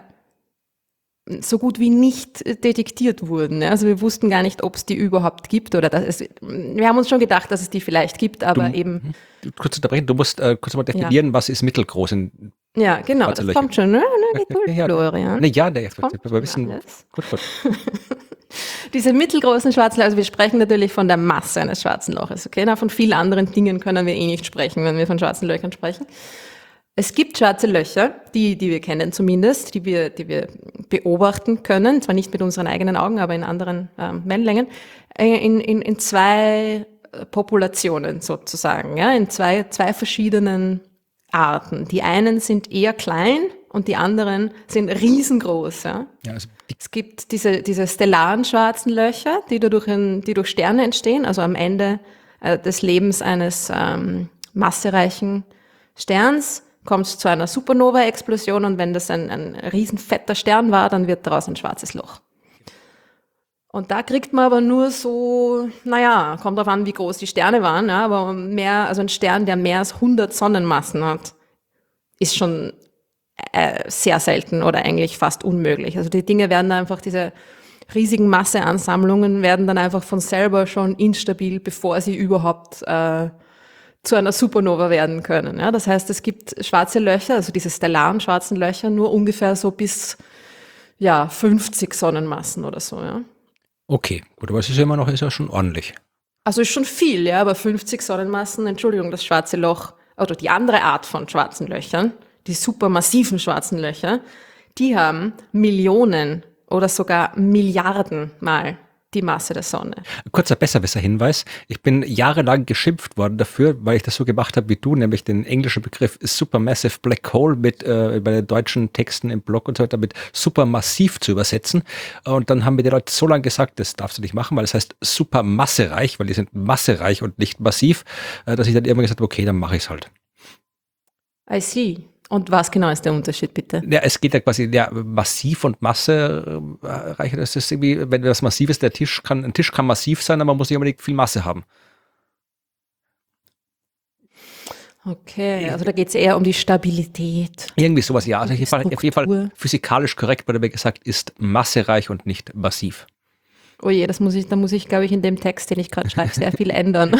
so gut wie nicht detektiert wurden. Also wir wussten gar nicht, ob es die überhaupt gibt oder dass es, wir haben uns schon gedacht, dass es die vielleicht gibt, aber Du- eben, Kurz unterbrechen, du musst äh, kurz mal definieren, was ist mittelgroß in ja, genau, schwarze das Löcher. kommt schon, ne? Ne, Ja, ja. Florian. Ne, ja, der Kommt wir wissen. alles. Gut, gut. Diese mittelgroßen schwarzen Löcher, also wir sprechen natürlich von der Masse eines schwarzen Loches, okay? Na, von vielen anderen Dingen können wir eh nicht sprechen, wenn wir von schwarzen Löchern sprechen. Es gibt schwarze Löcher, die, die wir kennen zumindest, die wir, die wir beobachten können, zwar nicht mit unseren eigenen Augen, aber in anderen ähm, Wellenlängen, äh, in, in, in zwei Populationen sozusagen, ja, in zwei, zwei verschiedenen Arten. Die einen sind eher klein und die anderen sind riesengroß, ja. Ja, also die, Es gibt diese, diese stellaren schwarzen Löcher, die dadurch, in, die durch Sterne entstehen, also am Ende äh, des Lebens eines ähm, massereichen Sterns kommt es zu einer Supernova-Explosion und wenn das ein, ein riesen fetter Stern war, dann wird daraus ein schwarzes Loch. Und da kriegt man aber nur so, naja, kommt drauf an, wie groß die Sterne waren, ja, aber mehr, also ein Stern, der mehr als hundert Sonnenmassen hat, ist schon äh, sehr selten oder eigentlich fast unmöglich. Also die Dinge werden dann einfach, diese riesigen Masseansammlungen werden dann einfach von selber schon instabil, bevor sie überhaupt äh, zu einer Supernova werden können. Ja. Das heißt, es gibt schwarze Löcher, also diese stellaren schwarzen Löcher, nur ungefähr so bis ja, fünfzig Sonnenmassen oder so, ja. okay, gut, aber es ist ja immer noch, ist ja schon ordentlich. Also ist schon viel, ja, aber fünfzig Sonnenmassen, Entschuldigung, das schwarze Loch, oder die andere Art von schwarzen Löchern, die supermassiven schwarzen Löcher, die haben Millionen oder sogar Milliarden Mal die Masse der Sonne. Kurzer Besserwisser-Hinweis. Ich bin jahrelang geschimpft worden dafür, weil ich das so gemacht habe wie du, nämlich den englischen Begriff Supermassive Black Hole mit äh, bei den deutschen Texten im Blog und so weiter mit supermassiv zu übersetzen. Und dann haben mir die Leute so lange gesagt, das darfst du nicht machen, weil das heißt supermassereich, weil die sind massereich und nicht massiv, äh, dass ich dann irgendwann gesagt habe, okay, dann mache ich es halt. I see. Und was genau ist der Unterschied, bitte? Ja, es geht ja quasi ja, massiv und massereich. Das ist irgendwie, wenn das massiv ist, der Tisch kann, ein Tisch kann massiv sein, aber man muss nicht unbedingt viel Masse haben. Okay, also da geht es eher um die Stabilität. Irgendwie sowas, ja. Also auf Die jeden Fall, auf jeden Fall Struktur. physikalisch korrekt wurde mir gesagt, ist massereich und nicht massiv. Oh je, das muss ich, da muss ich, glaube ich, in dem Text, den ich gerade schreibe, sehr viel ändern.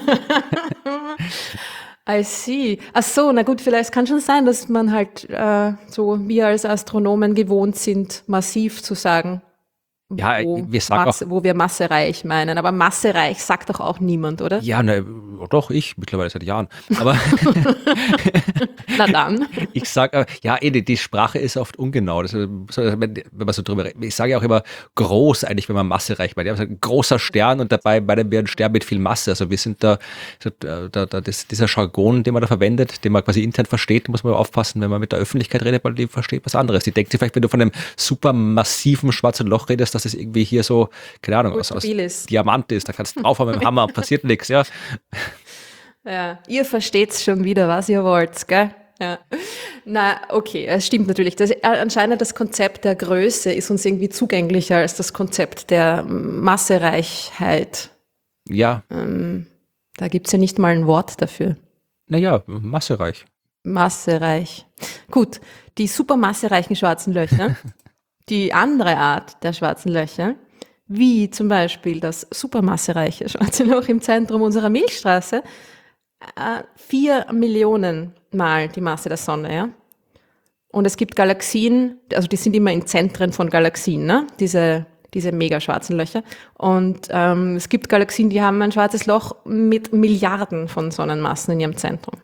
I see. Ach so, na gut, vielleicht kann schon sein, dass man halt äh, so, wir als Astronomen gewohnt sind, massiv zu sagen, Ja, wo, wir sagen Masse, wo wir massereich meinen. Aber massereich sagt doch auch niemand, oder? Ja, ne, doch, ich, mittlerweile seit Jahren. Aber Na dann. ich sage, ja, eh, die, die Sprache ist oft ungenau. Das, ist so, wenn, wenn man so drüber redet. Ich sage ja auch immer groß eigentlich, wenn man massereich meint. Ja, also ein großer Stern und dabei meinen wir ein Stern mit viel Masse. Also wir sind da, so, da, da das, dieser Jargon, den man da verwendet, den man quasi intern versteht, muss man aufpassen, wenn man mit der Öffentlichkeit redet, weil die versteht was anderes. Die denkt sich vielleicht, wenn du von einem supermassiven schwarzen Loch redest, dass das irgendwie hier so, keine Ahnung, aus, aus Stabil ist. Diamant ist. Da kannst du draufhauen mit dem Hammer, passiert nichts, ja. Ja, ihr versteht's schon wieder, was ihr wollt, gell? Ja. Na, okay, es stimmt natürlich. Das, anscheinend das Konzept der Größe ist uns irgendwie zugänglicher als das Konzept der Massereichheit. Ja, Ähm, da gibt's ja nicht mal ein Wort dafür. naja, massereich. Massereich. Gut, die supermassereichen schwarzen Löcher, die andere Art der schwarzen Löcher, wie zum Beispiel das supermassereiche schwarze Loch im Zentrum unserer Milchstraße, äh, vier Millionen Mal die Masse der Sonne, ja. Und es gibt Galaxien, also die sind immer in Zentren von Galaxien, ne? Diese, diese mega schwarzen Löcher. Und ähm, es gibt Galaxien, die haben ein schwarzes Loch mit Milliarden von Sonnenmassen in ihrem Zentrum.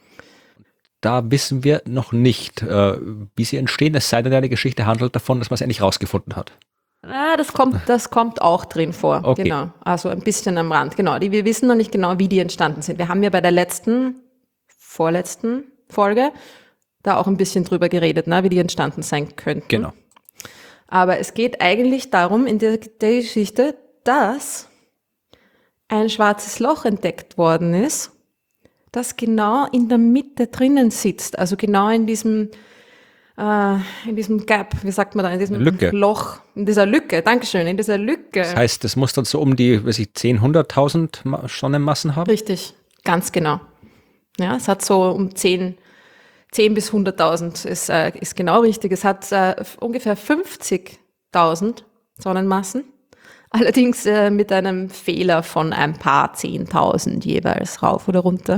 Da wissen wir noch nicht, äh, wie sie entstehen, es sei denn, eine Geschichte handelt davon, dass man es endlich rausgefunden hat. Ah, das kommt, das kommt auch drin vor. Okay. Genau. Also ein bisschen am Rand. Genau. Die, wir wissen noch nicht genau, wie die entstanden sind. Wir haben ja bei der letzten, vorletzten Folge da auch ein bisschen drüber geredet, ne, wie die entstanden sein könnten. Genau. Aber es geht eigentlich darum, in der, der Geschichte, dass ein schwarzes Loch entdeckt worden ist, das genau in der Mitte drinnen sitzt. Also genau in diesem äh, in diesem Gap, wie sagt man da, in diesem Lücke. Loch, in dieser Lücke, Dankeschön, in dieser Lücke. Das heißt, das muss dann so um die, weiß ich, zehn, hunderttausend Ma- Sonnenmassen haben? Richtig, ganz genau. Ja, es hat so um zehn, zehn bis hunderttausend ist, äh, ist genau richtig. Es hat äh, ungefähr fünfzigtausend Sonnenmassen, allerdings äh, mit einem Fehler von ein paar zehntausend jeweils rauf oder runter.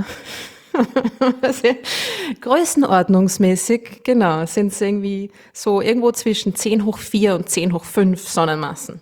Also, größenordnungsmäßig, genau, sind es irgendwie so irgendwo zwischen zehn hoch vier und zehn hoch fünf Sonnenmassen.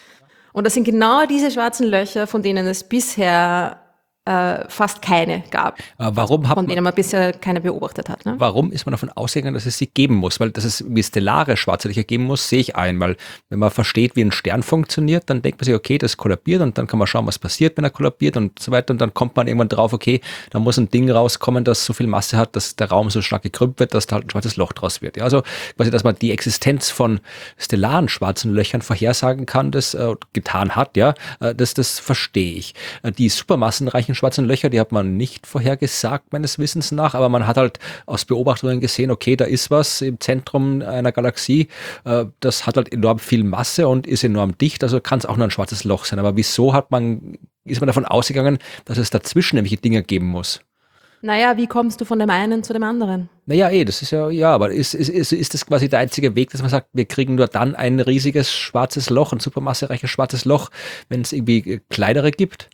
Und das sind genau diese schwarzen Löcher, von denen es bisher äh, fast keine gab, Äh, warum hat von man, denen man bisher keine beobachtet hat. Ne? warum ist man davon ausgegangen, dass es sie geben muss? Weil dass es wie stellare schwarze Löcher geben muss, sehe ich ein, weil wenn man versteht, wie ein Stern funktioniert, dann denkt man sich, okay, das kollabiert und dann kann man schauen, was passiert, wenn er kollabiert und so weiter und dann kommt man irgendwann drauf, okay, da muss ein Ding rauskommen, das so viel Masse hat, dass der Raum so stark gekrümmt wird, dass da halt ein schwarzes Loch draus wird. Ja, also quasi, dass man die Existenz von stellaren schwarzen Löchern vorhersagen kann, das äh, getan hat, ja, äh, das, das verstehe ich. Äh, die supermassenreichen schwarzen Löcher, die hat man nicht vorhergesagt, meines Wissens nach, aber man hat halt aus Beobachtungen gesehen, okay, da ist was im Zentrum einer Galaxie, äh, das hat halt enorm viel Masse und ist enorm dicht, also kann es auch nur ein schwarzes Loch sein. Aber wieso hat man, ist man davon ausgegangen, dass es dazwischen nämlich Dinge geben muss? Naja, wie kommst du von dem einen zu dem anderen? Naja, eh, das ist ja, ja, aber ist, ist, ist, ist das quasi der einzige Weg, dass man sagt, wir kriegen nur dann ein riesiges schwarzes Loch, ein supermassereiches schwarzes Loch, wenn es irgendwie äh, kleinere gibt?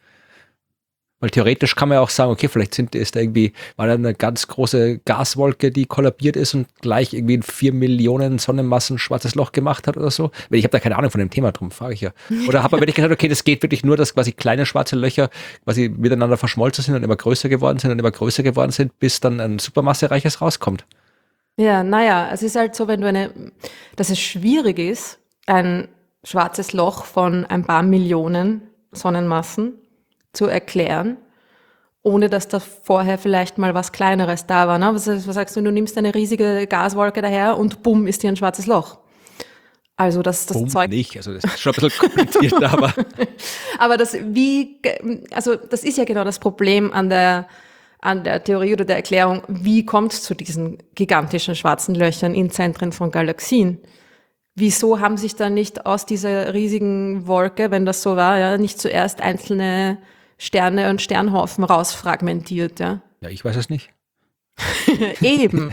Weil theoretisch kann man ja auch sagen, okay, vielleicht sind, ist da irgendwie, war da eine ganz große Gaswolke, die kollabiert ist und gleich irgendwie in vier Millionen Sonnenmassen schwarzes Loch gemacht hat oder so. Weil ich habe da keine Ahnung von dem Thema, drum frage ich ja. Oder hat man wirklich gesagt, okay, das geht wirklich nur, dass quasi kleine schwarze Löcher quasi miteinander verschmolzen sind und immer größer geworden sind und immer größer geworden sind, bis dann ein supermassereiches rauskommt. Ja, naja, es ist halt so, wenn du eine, dass es schwierig ist, ein schwarzes Loch von ein paar Millionen Sonnenmassen zu erklären, ohne dass da vorher vielleicht mal was Kleineres da war. Ne? Was, was sagst du, du nimmst eine riesige Gaswolke daher und bumm, ist hier ein schwarzes Loch. Also das, das Boom, Zeug. nicht, also das ist schon ein bisschen kompliziert, aber Aber das, wie, also das ist ja genau das Problem an der, an der Theorie oder der Erklärung, wie kommt es zu diesen gigantischen schwarzen Löchern in Zentren von Galaxien? Wieso haben sich da nicht aus dieser riesigen Wolke, wenn das so war, ja, nicht zuerst einzelne Sterne und Sternhaufen rausfragmentiert, ja? ja, ich weiß es nicht. Eben.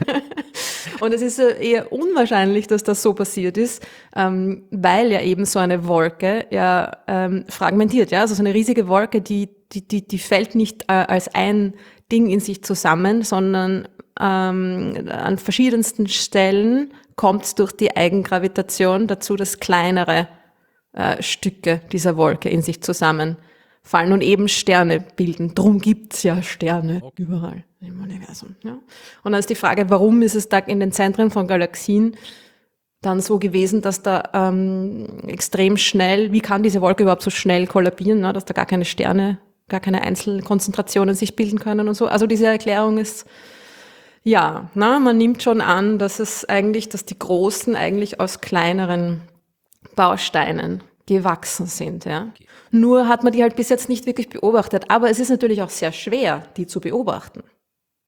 Und es ist äh, eher unwahrscheinlich, dass das so passiert ist, ähm, weil ja eben so eine Wolke ja ähm, fragmentiert, ja, also so eine riesige Wolke, die die die die fällt nicht äh, als ein Ding in sich zusammen, sondern ähm, an verschiedensten Stellen kommt es durch die Eigengravitation dazu, dass kleinere äh, Stücke dieser Wolke in sich zusammenfallen und eben Sterne bilden. Drum gibt's ja Sterne okay. Überall im Universum. Ja. Und dann ist die Frage, warum ist es da in den Zentren von Galaxien dann so gewesen, dass da ähm, extrem schnell, wie kann diese Wolke überhaupt so schnell kollabieren, ne, dass da gar keine Sterne, gar keine Einzelkonzentrationen sich bilden können und so. Also diese Erklärung ist, ja, na, man nimmt schon an, dass es eigentlich, dass die Großen eigentlich aus kleineren Bausteinen gewachsen sind, ja. Okay. Nur hat man die halt bis jetzt nicht wirklich beobachtet. Aber es ist natürlich auch sehr schwer, die zu beobachten, ja.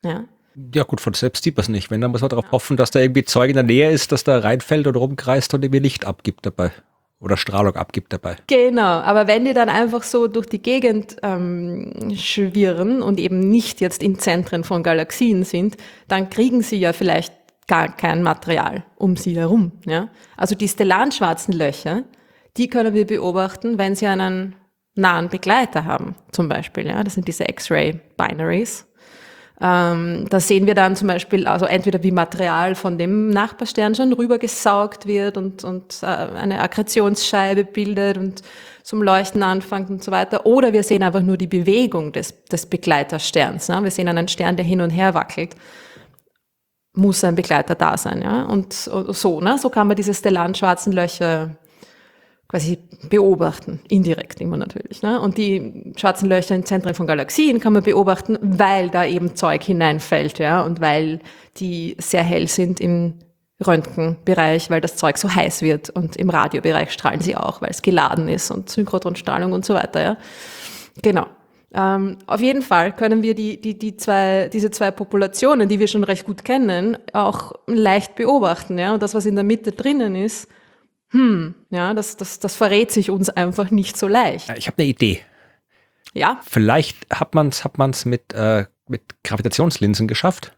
Ja gut, von selbst sieht man es nicht. Wenn, dann muss man darauf hoffen, dass da irgendwie Zeug in der Nähe ist, dass da reinfällt und rumkreist und irgendwie Licht abgibt dabei. Oder Strahlung abgibt dabei. Genau, aber wenn die dann einfach so durch die Gegend ähm, schwirren und eben nicht jetzt in Zentren von Galaxien sind, dann kriegen sie ja vielleicht gar kein Material um sie herum. Ja? Also die stellaren schwarzen Löcher, die können wir beobachten, wenn sie einen nahen Begleiter haben, zum Beispiel. Ja? Das sind diese X-Ray-Binaries. Ähm, da sehen wir dann zum Beispiel, also entweder wie Material von dem Nachbarstern schon rübergesaugt wird und, und äh, eine Akkretionsscheibe bildet und zum Leuchten anfängt und so weiter. Oder wir sehen einfach nur die Bewegung des, des Begleitersterns. Ne? Wir sehen einen Stern, der hin und her wackelt. Muss ein Begleiter da sein. Ja? Und, und so, ne? So kann man diese stellaren schwarzen Löcher quasi beobachten, indirekt immer natürlich. Ne? Und die schwarzen Löcher in Zentren von Galaxien kann man beobachten, weil da eben Zeug hineinfällt, ja, und weil die sehr hell sind im Röntgenbereich, weil das Zeug so heiß wird, und im Radiobereich strahlen sie auch, weil es geladen ist und Synchrotronstrahlung und so weiter, ja. Genau. Ähm, auf jeden Fall können wir die, die, die zwei, diese zwei Populationen, die wir schon recht gut kennen, auch leicht beobachten, ja. Und das, was in der Mitte drinnen ist, Hm, ja, das, das, das verrät sich uns einfach nicht so leicht. Ich habe eine Idee. Ja? Vielleicht hat man es hat man's mit, äh, mit Gravitationslinsen geschafft.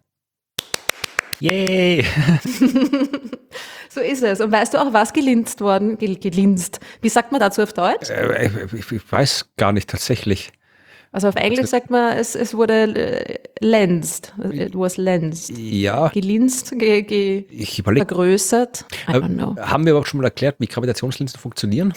Yay! So ist es. Und weißt du auch, was gelinst worden? Gel- Gelinst. Wie sagt man dazu auf Deutsch? Äh, ich, ich weiß gar nicht tatsächlich. Also auf Englisch sagt man, es, es wurde äh, lensed. It was lensed. Ja, Gelinst, ge, ge, ich überlege. vergrößert. I Äh, don't know. haben wir überhaupt schon mal erklärt, wie Gravitationslinsen funktionieren?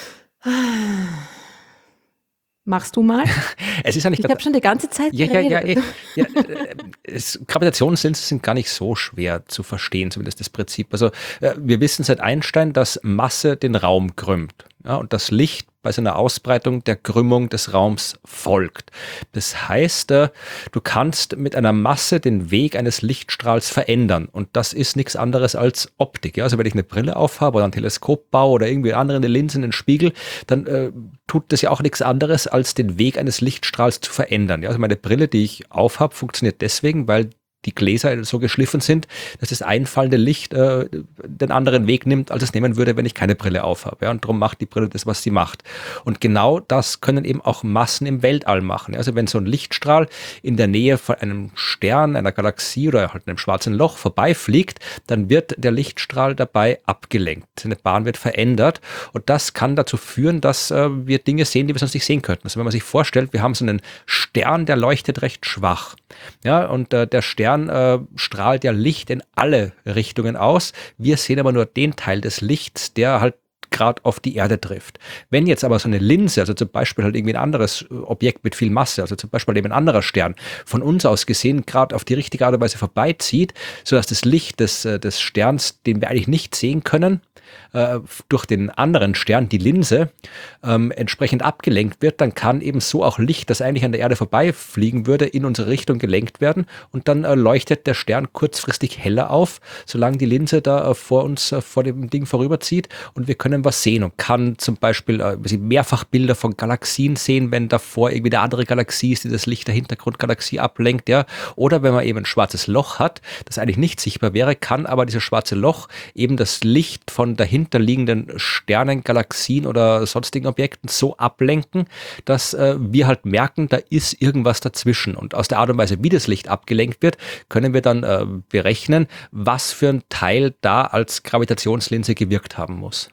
Machst du mal? Es ist ja nicht Ich habe schon die ganze Zeit Ja, ja, ja, geredet. ja, ja äh, es, Gravitationslinsen sind gar nicht so schwer zu verstehen, zumindest das Prinzip. Also äh, wir wissen seit Einstein, dass Masse den Raum krümmt, ja, und das Licht bei seiner Ausbreitung der Krümmung des Raums folgt. Das heißt, äh, du kannst mit einer Masse den Weg eines Lichtstrahls verändern, und das ist nichts anderes als Optik. Ja? Also wenn ich eine Brille aufhabe oder ein Teleskop baue oder irgendwie andere eine Linse, einen Spiegel, dann äh, tut das ja auch nichts anderes, als den Weg eines Lichtstrahls zu verändern. Ja? Also meine Brille, die ich aufhab, funktioniert deswegen, weil die Gläser so geschliffen sind, dass das einfallende Licht äh, den anderen Weg nimmt, als es nehmen würde, wenn ich keine Brille aufhabe. Ja? Und darum macht die Brille das, was sie macht. Und genau das können eben auch Massen im Weltall machen. Also wenn so ein Lichtstrahl in der Nähe von einem Stern, einer Galaxie oder halt einem schwarzen Loch vorbeifliegt, dann wird der Lichtstrahl dabei abgelenkt. Seine Bahn wird verändert, und das kann dazu führen, dass äh, wir Dinge sehen, die wir sonst nicht sehen könnten. Also wenn man sich vorstellt, wir haben so einen Stern, der leuchtet recht schwach. Ja, und äh, der Stern äh, strahlt ja Licht in alle Richtungen aus. Wir sehen aber nur den Teil des Lichts, der halt gerade auf die Erde trifft. Wenn jetzt aber so eine Linse, also zum Beispiel halt irgendwie ein anderes Objekt mit viel Masse, also zum Beispiel eben ein anderer Stern, von uns aus gesehen gerade auf die richtige Art und Weise vorbeizieht, sodass das Licht des, des Sterns, den wir eigentlich nicht sehen können, äh, durch den anderen Stern, die Linse, ähm, entsprechend abgelenkt wird, dann kann eben so auch Licht, das eigentlich an der Erde vorbeifliegen würde, in unsere Richtung gelenkt werden, und dann äh, leuchtet der Stern kurzfristig heller auf, solange die Linse da äh, vor uns, äh, vor dem Ding vorüberzieht, und wir können was sehen und kann zum Beispiel äh, mehrfach Bilder von Galaxien sehen, wenn davor irgendwie eine andere Galaxie ist, die das Licht der Hintergrundgalaxie ablenkt, ja, oder wenn man eben ein schwarzes Loch hat, das eigentlich nicht sichtbar wäre, kann aber dieses schwarze Loch eben das Licht von dahinterliegenden Sternen, Galaxien oder sonstigen Objekten so ablenken, dass äh, wir halt merken, da ist irgendwas dazwischen. Und aus der Art und Weise, wie das Licht abgelenkt wird, können wir dann äh, berechnen, was für ein Teil da als Gravitationslinse gewirkt haben muss.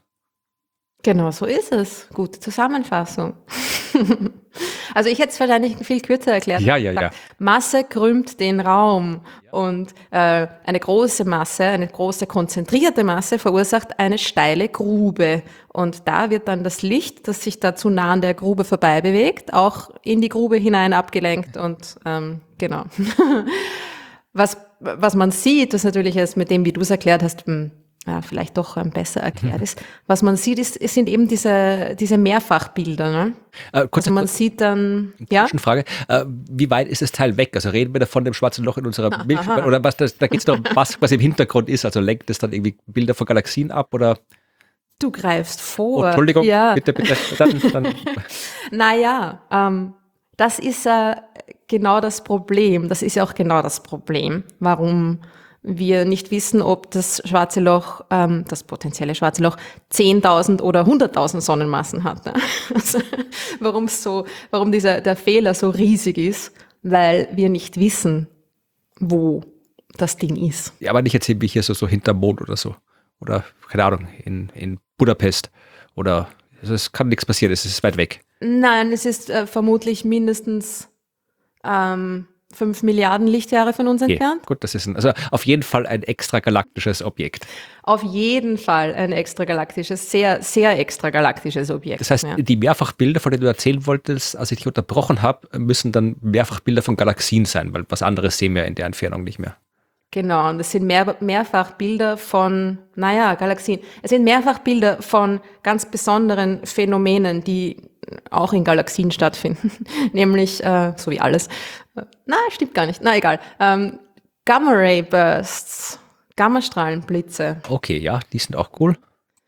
Genau, so ist es. Gute Zusammenfassung. Also ich hätte es wahrscheinlich viel kürzer erklärt. Ja, ja, ja. Masse krümmt den Raum, und äh, eine große Masse, eine große konzentrierte Masse verursacht eine steile Grube. Und da wird dann das Licht, das sich da zu nah an der Grube vorbei bewegt, auch in die Grube hinein abgelenkt, und ähm, genau. Was, was man sieht, das natürlich ist mit dem, wie du es erklärt hast, mh, ja, vielleicht doch ähm, besser erklärt ist. Was man sieht, ist, es sind eben diese, diese Mehrfachbilder. Ne? Äh, kurz, Also man sieht dann, ja, Frage, äh, wie weit ist das Teil weg? Also reden wir da von dem schwarzen Loch in unserer Milchbahn, oder was das, da geht es doch, was, was im Hintergrund ist, also lenkt es dann irgendwie Bilder von Galaxien ab, oder? du greifst Oh, vor. Entschuldigung, Ja. bitte, bitte. Dann, dann. Naja, ähm, das ist, äh, genau das Problem. Das ist ja auch genau das Problem, warum wir nicht wissen, ob das schwarze Loch, ähm, das potenzielle schwarze Loch, zehntausend oder hunderttausend Sonnenmassen hat. Ne? Also, warum so, warum dieser, der Fehler so riesig ist, weil wir nicht wissen, wo das Ding ist. Ja, aber nicht jetzt irgendwie hier so, so hinterm Mond oder so. Oder, keine Ahnung, in, in Budapest. Oder, also es kann nichts passieren, es ist weit weg. Nein, es ist äh, vermutlich mindestens ähm, fünf Milliarden Lichtjahre von uns Okay, entfernt. gut, das ist ein, also auf jeden Fall ein extragalaktisches Objekt. Auf jeden Fall ein extragalaktisches, sehr, sehr extragalaktisches Objekt. Das heißt, ja. die Mehrfachbilder, von denen du erzählen wolltest, als ich dich unterbrochen habe, müssen dann Mehrfachbilder von Galaxien sein, weil was anderes sehen wir in der Entfernung nicht mehr. Genau, und es sind mehr, mehrfach Bilder von, naja, Galaxien. Es sind mehrfach Bilder von ganz besonderen Phänomenen, die auch in Galaxien stattfinden. Nämlich, äh, so wie alles. Äh, na, stimmt gar nicht. Na, egal. Ähm, Gamma-Ray-Bursts, Gammastrahlenblitze. Okay, ja, die sind auch cool.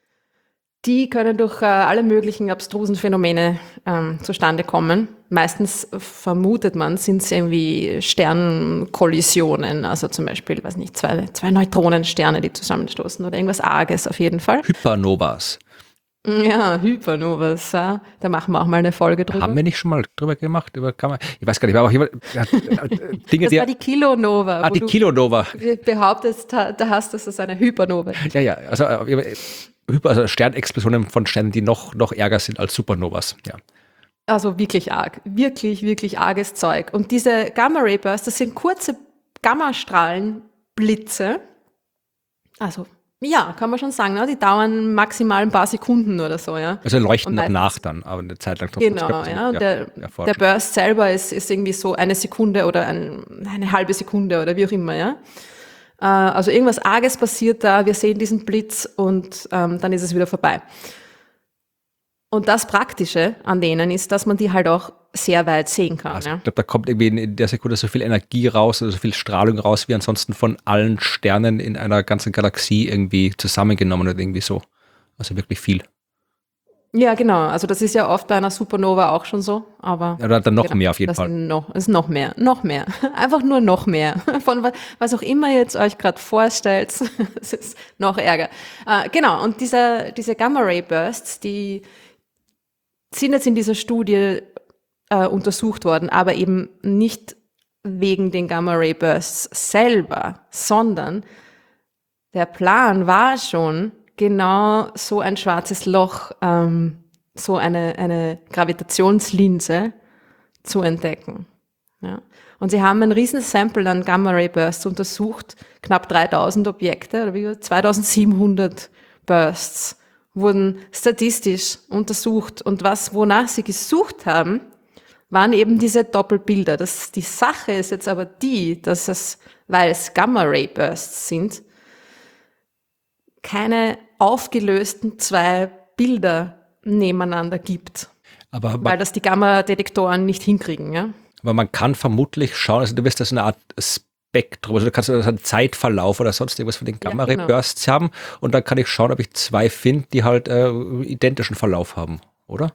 Die können durch äh, alle möglichen abstrusen Phänomene ähm, zustande kommen. Meistens vermutet man, sind es irgendwie Sternkollisionen, also zum Beispiel, weiß nicht, zwei, zwei Neutronensterne, die zusammenstoßen oder irgendwas Arges auf jeden Fall. Hypernovas. Ja, Hypernovas, ja. Da machen wir auch mal eine Folge drüber. Haben wir nicht schon mal drüber gemacht? Über Gamma? Ich weiß gar nicht, aber auch jemand, ja, Dinge, das war die Kilonova. Ah, wo die du Kilonova. behauptest, da hast, dass das eine Hypernova ist. Ja, ja, also, äh, Hyper, also Sternexplosionen von Sternen, die noch, noch ärger sind als Supernovas, ja. Also wirklich arg, wirklich, wirklich arges Zeug. Und diese Gamma-Ray-Bursts, das sind kurze Gammastrahlenblitze. Also, ja, kann man schon sagen, ne? Die dauern maximal ein paar Sekunden oder so, ja. Also leuchten noch meistens, nach dann, aber eine Zeit lang. Genau, trotzdem, ja. Und der, der Burst selber ist, ist irgendwie so eine Sekunde oder ein, eine halbe Sekunde oder wie auch immer, ja. Äh, also irgendwas Arges passiert da, wir sehen diesen Blitz und ähm, dann ist es wieder vorbei. Und das Praktische an denen ist, dass man die halt auch sehr weit sehen kann. Also, ja. Ich glaube, da kommt irgendwie in der Sekunde so viel Energie raus, also so viel Strahlung raus, wie ansonsten von allen Sternen in einer ganzen Galaxie irgendwie zusammengenommen oder irgendwie so. Also wirklich viel. Ja, genau. Also das ist ja oft bei einer Supernova auch schon so, aber Ja, oder dann noch genau, mehr auf jeden das Fall. Noch, ist noch mehr, noch mehr. Einfach nur noch mehr. Von wa- was auch immer ihr jetzt euch gerade vorstellt, es ist noch ärger. Äh, genau, und diese, diese Gamma-Ray-Bursts, die sind jetzt in dieser Studie äh, untersucht worden, aber eben nicht wegen den Gamma-Ray-Bursts selber, sondern der Plan war schon, genau so ein schwarzes Loch, ähm, so eine, eine Gravitationslinse zu entdecken. Ja. Und sie haben ein riesen Sample an Gamma-Ray-Bursts untersucht, knapp dreitausend Objekte, oder wie zweitausendsiebenhundert Bursts wurden statistisch untersucht. Und was, wonach sie gesucht haben, waren eben diese Doppelbilder. Das, die Sache ist jetzt aber die, dass es, weil es Gamma-Ray-Bursts sind, keine aufgelösten zwei Bilder nebeneinander gibt. Aber man, weil das die Gamma-Detektoren nicht hinkriegen, ja. aber man kann vermutlich schauen, also du wirst da so eine Art Spektrum, also du kannst also einen Zeitverlauf oder sonst irgendwas von den Ja, Gamma-Ray-Bursts haben und dann kann ich schauen, ob ich zwei finde, die halt äh, identischen Verlauf haben, oder?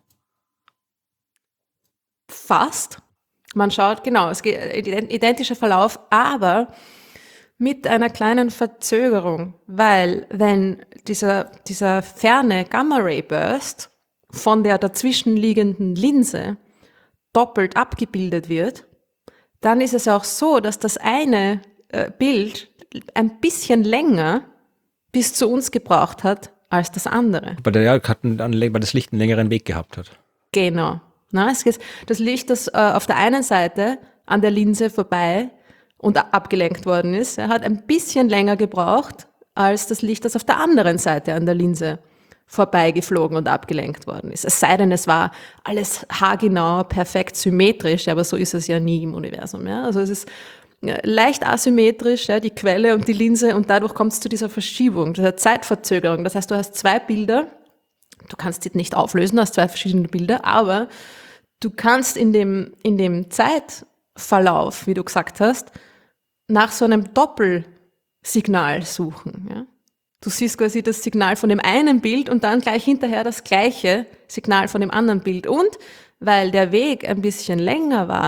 Fast. Man schaut, genau, es geht identischer Verlauf, aber mit einer kleinen Verzögerung, weil wenn dieser, dieser ferne Gamma-Ray-Burst von der dazwischenliegenden Linse doppelt abgebildet wird, dann ist es auch so, dass das eine äh, Bild ein bisschen länger bis zu uns gebraucht hat als das andere. Weil der ja hat einen, weil das Licht einen längeren Weg gehabt hat. Genau. Na, es ist das Licht, das äh, auf der einen Seite an der Linse vorbei und abgelenkt worden ist, er hat ein bisschen länger gebraucht als das Licht, das auf der anderen Seite an der Linse vorbeigeflogen und abgelenkt worden ist. Es sei denn, es war alles haargenau, perfekt symmetrisch, aber so ist es ja nie im Universum. Ja? Also es ist leicht asymmetrisch, ja, die Quelle und die Linse, und dadurch kommt es zu dieser Verschiebung, dieser Zeitverzögerung. Das heißt, du hast zwei Bilder, du kannst die nicht auflösen, du hast zwei verschiedene Bilder, aber du kannst in dem, in dem Zeitverlauf, wie du gesagt hast, nach so einem Doppelsignal suchen. Ja? Du siehst quasi das Signal von dem einen Bild und dann gleich hinterher das gleiche Signal von dem anderen Bild. Und weil der Weg ein bisschen länger war,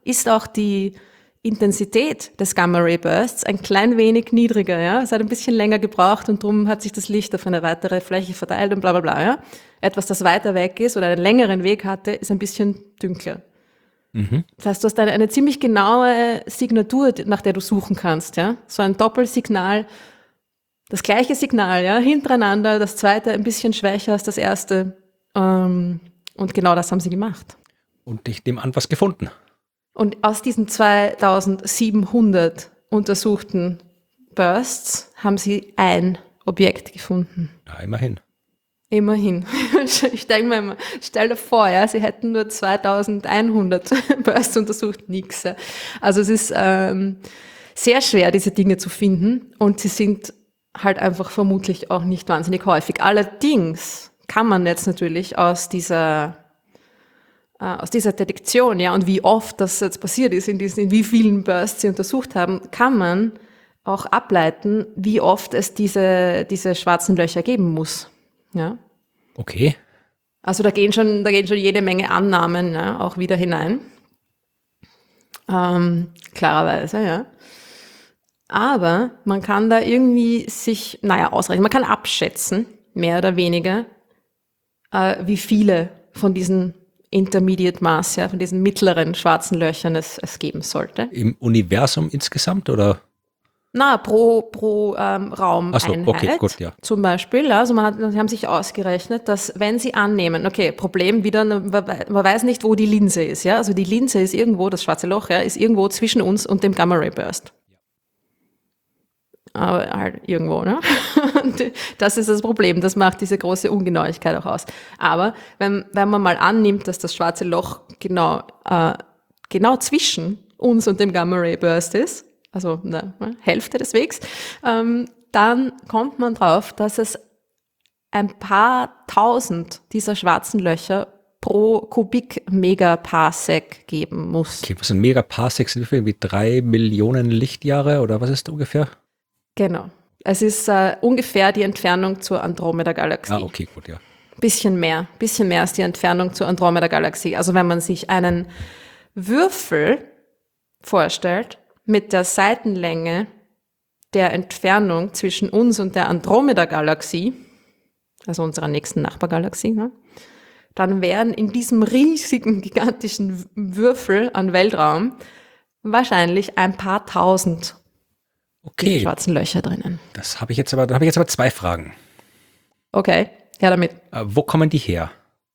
ist auch die Intensität des Gamma-Ray-Bursts ein klein wenig niedriger. Ja? Es hat ein bisschen länger gebraucht und darum hat sich das Licht auf eine weitere Fläche verteilt und bla bla bla. Ja? Etwas, das weiter weg ist oder einen längeren Weg hatte, ist ein bisschen dünkler. Mhm. Das heißt, du hast eine, eine ziemlich genaue Signatur, nach der du suchen kannst. Ja? So ein Doppelsignal, das gleiche Signal, ja, hintereinander, das zweite ein bisschen schwächer als das erste. Ähm, und genau das haben sie gemacht. Und ich nehme an, was gefunden. Und aus diesen zweitausendsiebenhundert untersuchten Bursts haben sie ein Objekt gefunden. Ja, immerhin. Immerhin. Ich denke mir immer, stell dir vor, ja, sie hätten nur zweitausendeinhundert Bursts untersucht, nix. Ja. Also es ist ähm, sehr schwer, diese Dinge zu finden und sie sind halt einfach vermutlich auch nicht wahnsinnig häufig. Allerdings kann man jetzt natürlich aus dieser aus dieser Detektion, ja, und wie oft das jetzt passiert ist, in diesen, in wie vielen Bursts sie untersucht haben, kann man auch ableiten, wie oft es diese, diese schwarzen Löcher geben muss, ja. Okay. Also da gehen schon, da gehen schon jede Menge Annahmen, ja, auch wieder hinein. Ähm, klarerweise, ja. Aber man kann da irgendwie sich, naja, ausrechnen, man kann abschätzen, mehr oder weniger, äh, wie viele von diesen Intermediate Mass, ja, von diesen mittleren schwarzen Löchern es, es geben sollte. Im Universum insgesamt oder? Na, pro, pro ähm, Raumeinheit. Ach so, okay, gut, ja. Zum Beispiel, also man hat, sie haben sich ausgerechnet, dass wenn sie annehmen, okay, Problem wieder, man weiß nicht, wo die Linse ist, ja, also die Linse ist irgendwo, das schwarze Loch, ja, ist irgendwo zwischen uns und dem Gamma-Ray-Burst. Aber halt irgendwo, ne? Und das ist das Problem, das macht diese große Ungenauigkeit auch aus. Aber wenn, wenn man mal annimmt, dass das schwarze Loch genau, äh, genau zwischen uns und dem Gamma-Ray-Burst ist, also eine Hälfte des Wegs, ähm, dann kommt man drauf, dass es ein paar tausend dieser schwarzen Löcher pro Kubik-Megaparsec geben muss. Okay, was sind Megaparsec? Sind wie viel? Wie drei Millionen Lichtjahre oder was ist das ungefähr? Genau. Es ist äh, ungefähr die Entfernung zur Andromeda-Galaxie. Ah, okay, gut, ja. Bisschen mehr, bisschen mehr als die Entfernung zur Andromeda-Galaxie. Also wenn man sich einen Würfel vorstellt mit der Seitenlänge der Entfernung zwischen uns und der Andromeda-Galaxie, also unserer nächsten Nachbargalaxie, ne, dann wären in diesem riesigen, gigantischen Würfel an Weltraum wahrscheinlich ein paar tausend Okay. schwarzen Löcher drinnen. Das habe ich jetzt aber, da habe ich jetzt aber zwei Fragen. Okay, ja damit. Äh, wo kommen die her?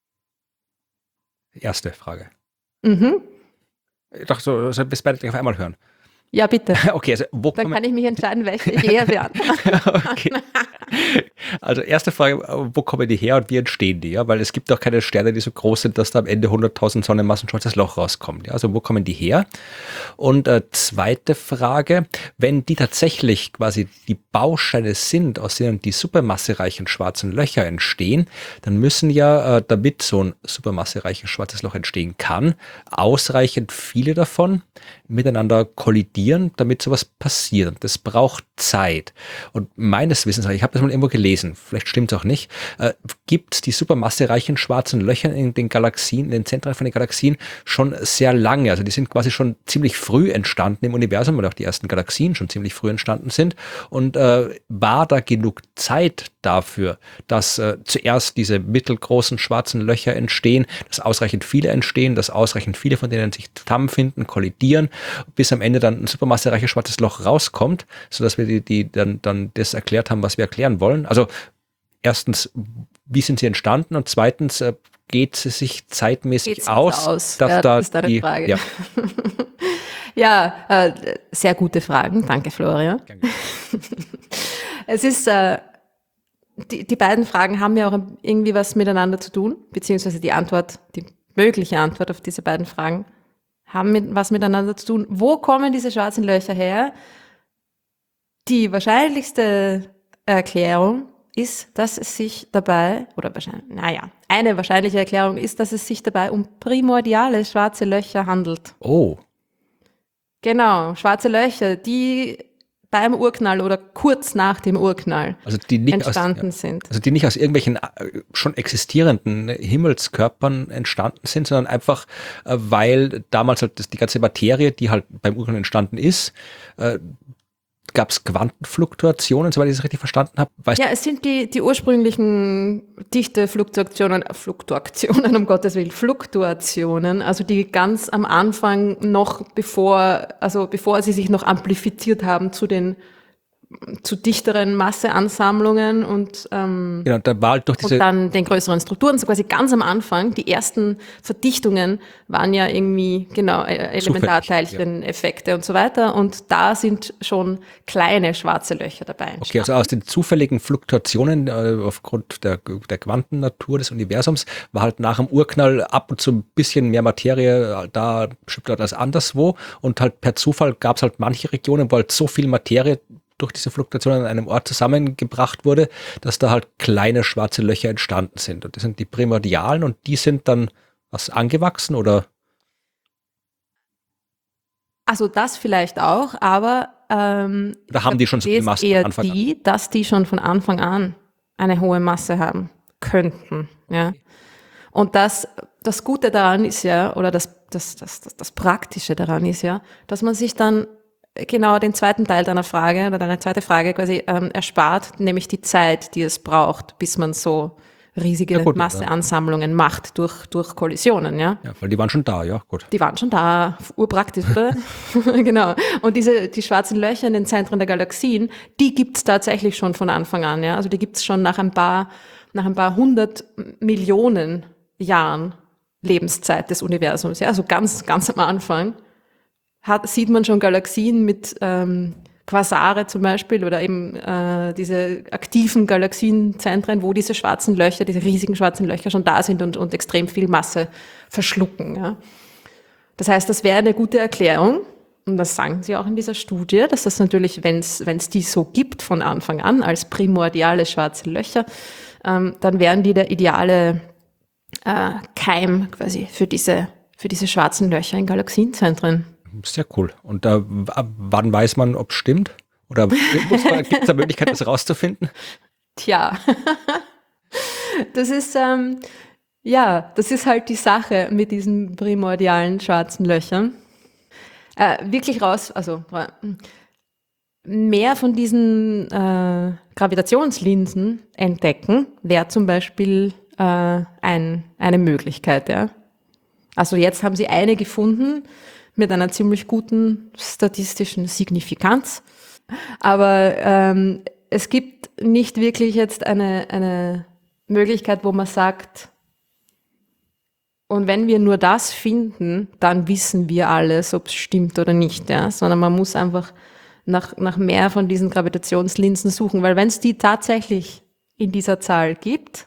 Erste Frage. Mhm. Ich dachte so, also bis beide auf einmal hören. Ja, bitte. Okay, also wo Dann kommen... kann ich mich entscheiden, welche ich eher beantworte. Okay. Also erste Frage, wo kommen die her und wie entstehen die? Ja, weil es gibt auch keine Sterne, die so groß sind, dass da am Ende hunderttausend Sonnenmassen schwarzes Loch rauskommt. Ja, also wo kommen die her? Und äh, zweite Frage, wenn die tatsächlich quasi die Bausteine sind, aus denen die supermassereichen schwarzen Löcher entstehen, dann müssen ja, äh, damit so ein supermassereiches schwarzes Loch entstehen kann, ausreichend viele davon miteinander kollidieren, damit sowas passiert. Und das braucht Zeit. Und meines Wissens, ich habe das mal irgendwo gelesen, vielleicht stimmt es auch nicht, äh, gibt es die supermassereichen schwarzen Löcher in den Galaxien, in den Zentren von den Galaxien schon sehr lange. Also die sind quasi schon ziemlich früh entstanden im Universum, weil auch die ersten Galaxien schon ziemlich früh entstanden sind. Und äh, war da genug Zeit dafür, dass äh, zuerst diese mittelgroßen schwarzen Löcher entstehen, dass ausreichend viele entstehen, dass ausreichend viele von denen sich zusammenfinden, kollidieren, bis am Ende dann ein supermassereiches schwarzes Loch rauskommt, sodass wir die, die dann, dann das erklärt haben, was wir erklären wollen. Also erstens, wie sind sie entstanden? Und zweitens, äh, geht es sich zeitmäßig Geht's aus, aus? dass Ja, da das ist deine die... Frage. Ja. Ja, äh, sehr gute Fragen. Danke, Florian. Gerne. Es ist, äh, die, die beiden Fragen haben ja auch irgendwie was miteinander zu tun, beziehungsweise die Antwort, die mögliche Antwort auf diese beiden Fragen haben mit, was miteinander zu tun. Wo kommen diese schwarzen Löcher her? Die wahrscheinlichste Erklärung ist, dass es sich dabei, oder wahrscheinlich, naja, eine wahrscheinliche Erklärung ist, dass es sich dabei um primordiale schwarze Löcher handelt. Oh. Genau, schwarze Löcher, die beim Urknall oder kurz nach dem Urknall also die nicht entstanden aus, sind. Also die nicht aus irgendwelchen äh, schon existierenden Himmelskörpern entstanden sind, sondern einfach, äh, weil damals halt das, die ganze Materie, die halt beim Urknall entstanden ist, äh, gab es Quantenfluktuationen, soweit ich das richtig verstanden habe. Weißt Ja, es sind die, die ursprünglichen Dichtefluktuationen, äh, Fluktuationen, um Gottes Willen, Fluktuationen, also die ganz am Anfang noch bevor, also bevor sie sich noch amplifiziert haben zu den zu dichteren Masseansammlungen und, ähm, genau, da war halt durch diese und dann den größeren Strukturen, so quasi ganz am Anfang, die ersten Verdichtungen waren ja irgendwie, genau, äh, Elementarteilchen-Effekte und so weiter und da sind schon kleine schwarze Löcher dabei entstanden. Okay, also aus den zufälligen Fluktuationen äh, aufgrund der, der Quantennatur des Universums war halt nach dem Urknall ab und zu ein bisschen mehr Materie da bestimmt als anderswo und halt per Zufall gab es halt manche Regionen, wo halt so viel Materie durch diese Fluktuationen an einem Ort zusammengebracht wurde, dass da halt kleine schwarze Löcher entstanden sind. Und das sind die Primordialen und die sind dann was angewachsen oder? Also das vielleicht auch, aber ähm, Oder haben die schon so viel Masse eher von Anfang an? die, dass die schon von Anfang an eine hohe Masse haben könnten. Ja. Und das, das Gute daran ist ja, oder das, das, das, das, das Praktische daran ist ja, dass man sich dann genau den zweiten Teil deiner Frage oder deine zweite Frage quasi ähm, erspart, nämlich die Zeit, die es braucht, bis man so riesige ja, gut, Masseansammlungen ja. macht durch, durch Kollisionen, ja. Ja, weil die waren schon da, ja, gut. Die waren schon da, urpraktisch, oder? Genau. Und diese, die schwarzen Löcher in den Zentren der Galaxien, die gibt's tatsächlich schon von Anfang an, ja. Also die gibt's schon nach ein paar, nach ein paar hundert Millionen Jahren Lebenszeit des Universums, ja. Also ganz, ganz am Anfang hat, sieht man schon Galaxien mit, ähm, Quasare zum Beispiel oder eben äh, diese aktiven Galaxienzentren, wo diese schwarzen Löcher, diese riesigen schwarzen Löcher schon da sind und, und extrem viel Masse verschlucken. Ja. Das heißt, das wäre eine gute Erklärung, und das sagen sie auch in dieser Studie, dass das natürlich, wenn es wenn es die so gibt von Anfang an als primordiale schwarze Löcher, ähm, dann wären die der ideale äh, Keim quasi für diese, für diese schwarzen Löcher in Galaxienzentren. Sehr cool. Und da, wann weiß man, ob es stimmt? Oder gibt es da Möglichkeit, das rauszufinden? Tja, das ist, ähm, ja, das ist halt die Sache mit diesen primordialen schwarzen Löchern. Äh, wirklich raus, also mehr von diesen äh, Gravitationslinsen entdecken, wäre zum Beispiel äh, ein, eine Möglichkeit. Ja. Also jetzt haben sie eine gefunden, mit einer ziemlich guten statistischen Signifikanz. Aber ähm, es gibt nicht wirklich jetzt eine, eine Möglichkeit, wo man sagt, und wenn wir nur das finden, dann wissen wir alles, ob es stimmt oder nicht. Ja? Sondern man muss einfach nach, nach mehr von diesen Gravitationslinsen suchen. Weil wenn es die tatsächlich in dieser Zahl gibt,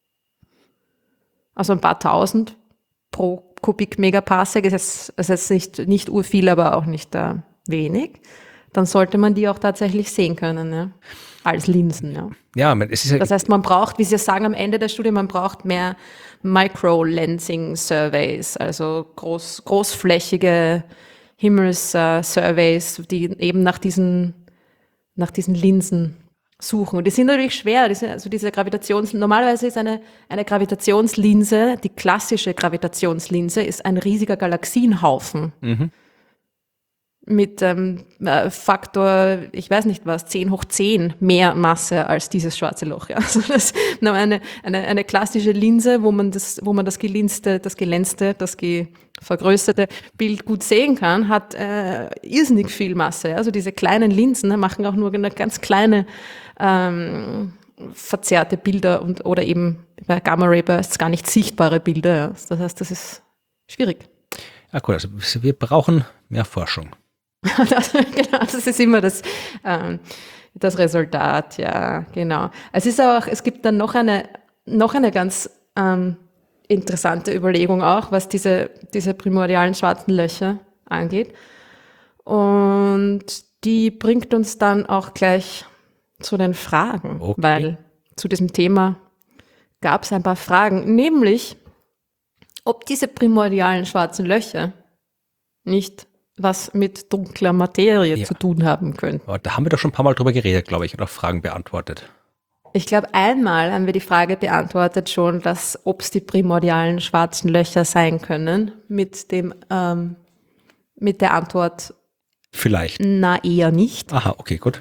also ein paar tausend pro Kubik-Megaparsec, ist jetzt, ist jetzt nicht, nicht urviel, aber auch nicht äh, wenig, dann sollte man die auch tatsächlich sehen können, ja? Als Linsen. Ja. Ja, es ist ja das heißt, man braucht, wie Sie sagen am Ende der Studie, man braucht mehr Micro-Lensing-Surveys, also groß, großflächige Himmels-Surveys, die eben nach diesen, nach diesen Linsen suchen. Und die sind natürlich schwer. Die sind, also diese Gravitations, normalerweise ist eine, eine Gravitationslinse, die klassische Gravitationslinse, ist ein riesiger Galaxienhaufen. Mhm. Mit ähm, Faktor, ich weiß nicht was, zehn hoch zehn mehr Masse als dieses schwarze Loch. Ja. Also das ist eine, eine, eine klassische Linse, wo man das, wo man das gelinste, das gelänzte, das ge, vergrößerte Bild gut sehen kann, hat äh, irrsinnig viel Masse. Also diese kleinen Linsen ne, machen auch nur eine ganz kleine ähm, verzerrte Bilder und oder eben bei Gamma-Ray-Bursts gar nicht sichtbare Bilder. Ja. Das heißt, das ist schwierig. Ja gut, also wir brauchen mehr Forschung. Das, genau, das ist immer das, ähm, das Resultat, ja, genau. Es ist auch, es gibt dann noch eine, noch eine ganz ähm, interessante Überlegung auch, was diese, diese primordialen schwarzen Löcher angeht. Und die bringt uns dann auch gleich zu den Fragen, okay. Weil zu diesem Thema gab es ein paar Fragen, nämlich, ob diese primordialen schwarzen Löcher nicht was mit dunkler Materie Ja. zu tun haben könnte. Aber da haben wir doch schon ein paar Mal drüber geredet, glaube ich, und auch Fragen beantwortet. Ich glaube, einmal haben wir die Frage beantwortet schon, dass ob es die primordialen schwarzen Löcher sein können, mit dem ähm, mit der Antwort, Vielleicht. na eher nicht. Aha, okay, gut.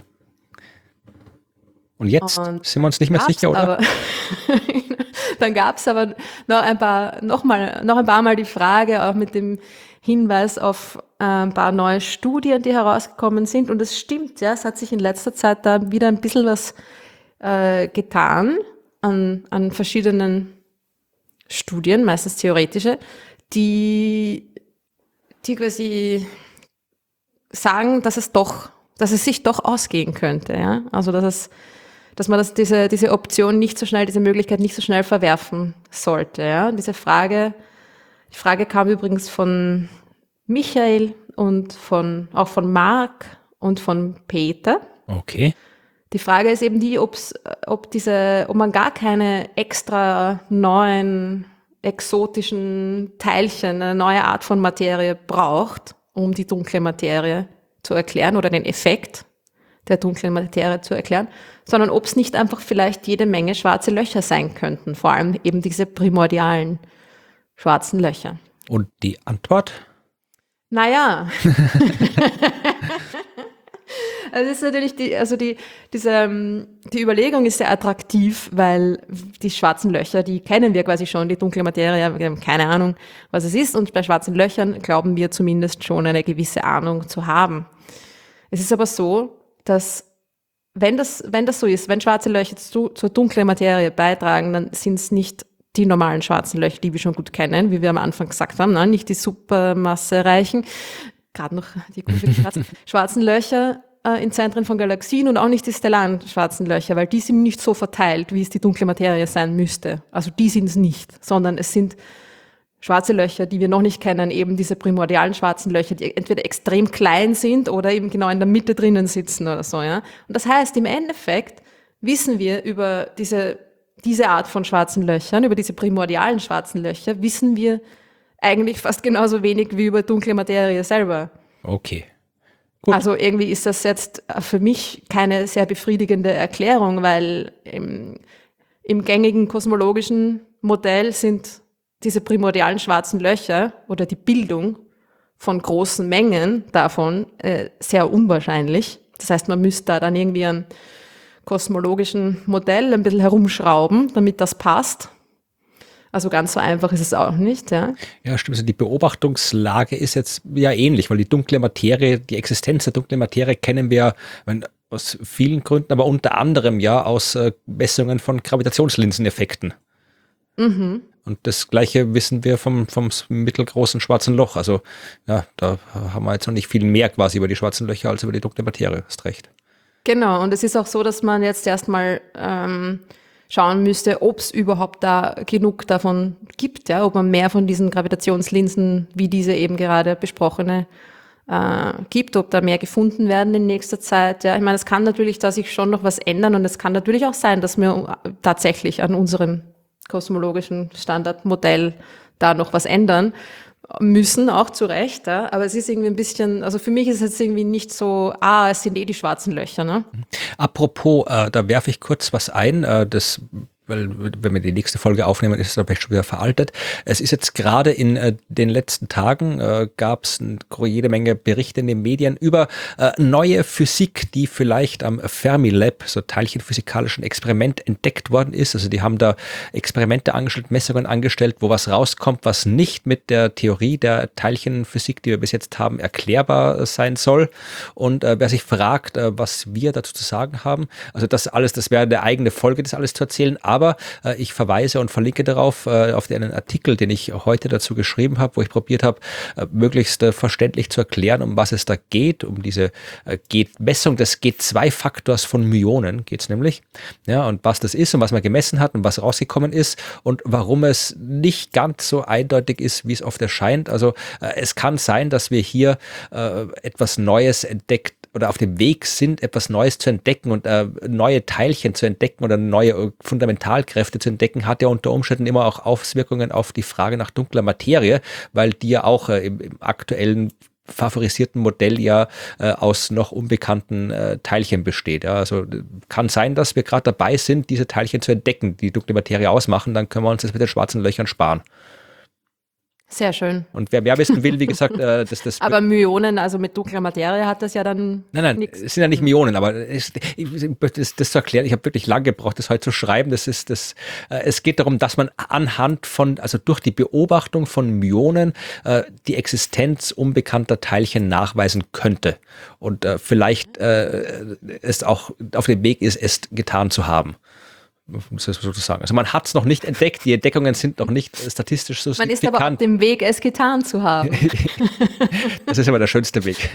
Und jetzt Und sind wir uns nicht mehr Gab's sicher, oder? Aber, dann gab es aber noch ein paar, noch mal, noch ein paar Mal die Frage, auch mit dem Hinweis auf äh, ein paar neue Studien, die herausgekommen sind. Und es stimmt, ja, es hat sich in letzter Zeit da wieder ein bisschen was äh, getan an, an verschiedenen Studien, meistens theoretische, die, die quasi sagen, dass es doch, dass es sich doch ausgehen könnte, ja. Also, dass es, dass man das, diese, diese Option nicht so schnell, diese Möglichkeit nicht so schnell verwerfen sollte, ja. Und diese Frage, die Frage kam übrigens von Michael und von, auch von Marc und von Peter. Okay. Die Frage ist eben die, ob's, ob diese, ob man gar keine extra neuen, exotischen Teilchen, eine neue Art von Materie braucht, um die dunkle Materie zu erklären oder den Effekt der dunklen Materie zu erklären, sondern ob es nicht einfach vielleicht jede Menge schwarze Löcher sein könnten, vor allem eben diese primordialen schwarzen Löcher. Und die Antwort? Naja. Also das ist natürlich die, also die, diese, ähm, die Überlegung ist sehr attraktiv, weil die schwarzen Löcher, die kennen wir quasi schon, die dunkle Materie, wir haben keine Ahnung, was es ist, und bei schwarzen Löchern glauben wir zumindest schon eine gewisse Ahnung zu haben. Es ist aber so, dass wenn das, wenn das so ist, wenn schwarze Löcher zu, zur dunklen Materie beitragen, dann sind es nicht die normalen schwarzen Löcher, die wir schon gut kennen, wie wir am Anfang gesagt haben, ne? Nicht die supermassereichen, gerade noch die Kurve schwarzen, schwarzen Löcher äh, in Zentren von Galaxien und auch nicht die stellaren schwarzen Löcher, weil die sind nicht so verteilt, wie es die dunkle Materie sein müsste. Also die sind es nicht, sondern es sind schwarze Löcher, die wir noch nicht kennen, eben diese primordialen schwarzen Löcher, die entweder extrem klein sind oder eben genau in der Mitte drinnen sitzen oder so, ja. Und das heißt, im Endeffekt wissen wir über diese, diese Art von schwarzen Löchern, über diese primordialen schwarzen Löcher, wissen wir eigentlich fast genauso wenig wie über dunkle Materie selber. Okay. Gut. Also irgendwie ist das jetzt für mich keine sehr befriedigende Erklärung, weil im, im gängigen kosmologischen Modell sind diese primordialen schwarzen Löcher oder die Bildung von großen Mengen davon äh, sehr unwahrscheinlich. Das heißt, man müsste da dann irgendwie an kosmologischen Modell ein bisschen herumschrauben, damit das passt. Also ganz so einfach ist es auch nicht, ja. Ja, stimmt. Also die Beobachtungslage ist jetzt ja ähnlich, weil die dunkle Materie, die Existenz der dunklen Materie kennen wir wenn, aus vielen Gründen, aber unter anderem ja aus äh, Messungen von Gravitationslinseneffekten. Mhm. Und das Gleiche wissen wir vom, vom mittelgroßen schwarzen Loch. Also ja, da haben wir jetzt noch nicht viel mehr quasi über die schwarzen Löcher als über die dunkle Materie. Hast recht. Genau, und es ist auch so, dass man jetzt erstmal ähm, schauen müsste, ob es überhaupt da genug davon gibt, ja, ob man mehr von diesen Gravitationslinsen, wie diese eben gerade besprochene, äh, gibt, ob da mehr gefunden werden in nächster Zeit. Ja, ich meine, es kann natürlich da sich schon noch was ändern und es kann natürlich auch sein, dass wir tatsächlich an unserem kosmologischen Standardmodell da noch was ändern müssen, auch zu Recht, ja. Aber es ist irgendwie ein bisschen, also für mich ist es jetzt irgendwie nicht so, ah, es sind eh die schwarzen Löcher, ne? Apropos, äh, da werfe ich kurz was ein, äh, das weil wenn wir die nächste Folge aufnehmen, ist es aber schon wieder veraltet. Es ist jetzt gerade in äh, den letzten Tagen, äh, gab es jede Menge Berichte in den Medien über äh, neue Physik, die vielleicht am Fermilab, so teilchenphysikalischen Experiment, entdeckt worden ist. Also die haben da Experimente angestellt, Messungen angestellt, wo was rauskommt, was nicht mit der Theorie der Teilchenphysik, die wir bis jetzt haben, erklärbar äh, sein soll. Und äh, wer sich fragt, äh, was wir dazu zu sagen haben, also das alles, das wäre eine eigene Folge, das alles zu erzählen, aber äh, ich verweise und verlinke darauf, äh, auf den Artikel, den ich heute dazu geschrieben habe, wo ich probiert habe, äh, möglichst äh, verständlich zu erklären, um was es da geht, um diese äh, Messung des G zwei Faktors von Myonen geht es nämlich, ja, und was das ist und was man gemessen hat und was rausgekommen ist und warum es nicht ganz so eindeutig ist, wie es oft erscheint. Also äh, es kann sein, dass wir hier äh, etwas Neues entdeckt oder auf dem Weg sind, etwas Neues zu entdecken und äh, neue Teilchen zu entdecken oder neue äh, Fundamentalkräfte zu entdecken, hat ja unter Umständen immer auch Auswirkungen auf die Frage nach dunkler Materie, weil die ja auch äh, im, im aktuellen favorisierten Modell ja äh, aus noch unbekannten äh, Teilchen besteht. Ja. Also kann sein, dass wir gerade dabei sind, diese Teilchen zu entdecken, die dunkle Materie ausmachen, dann können wir uns das mit den schwarzen Löchern sparen. Sehr schön. Und wer mehr wissen will, wie gesagt, äh, das, das Aber Myonen, also mit dunkler Materie hat das ja dann Nein, nein, nichts. es sind ja nicht Myonen, aber es, das, das zu erklären, ich habe wirklich lange gebraucht, das heute zu schreiben. Das ist das. Äh, es geht darum, dass man anhand von, also durch die Beobachtung von Myonen äh, die Existenz unbekannter Teilchen nachweisen könnte und äh, vielleicht äh, es auch auf dem Weg ist, es getan zu haben. Das ist sozusagen. Also man hat es noch nicht entdeckt, die Entdeckungen sind noch nicht statistisch so Man signifikant. ist aber auf dem Weg, es getan zu haben. Das ist aber der schönste Weg.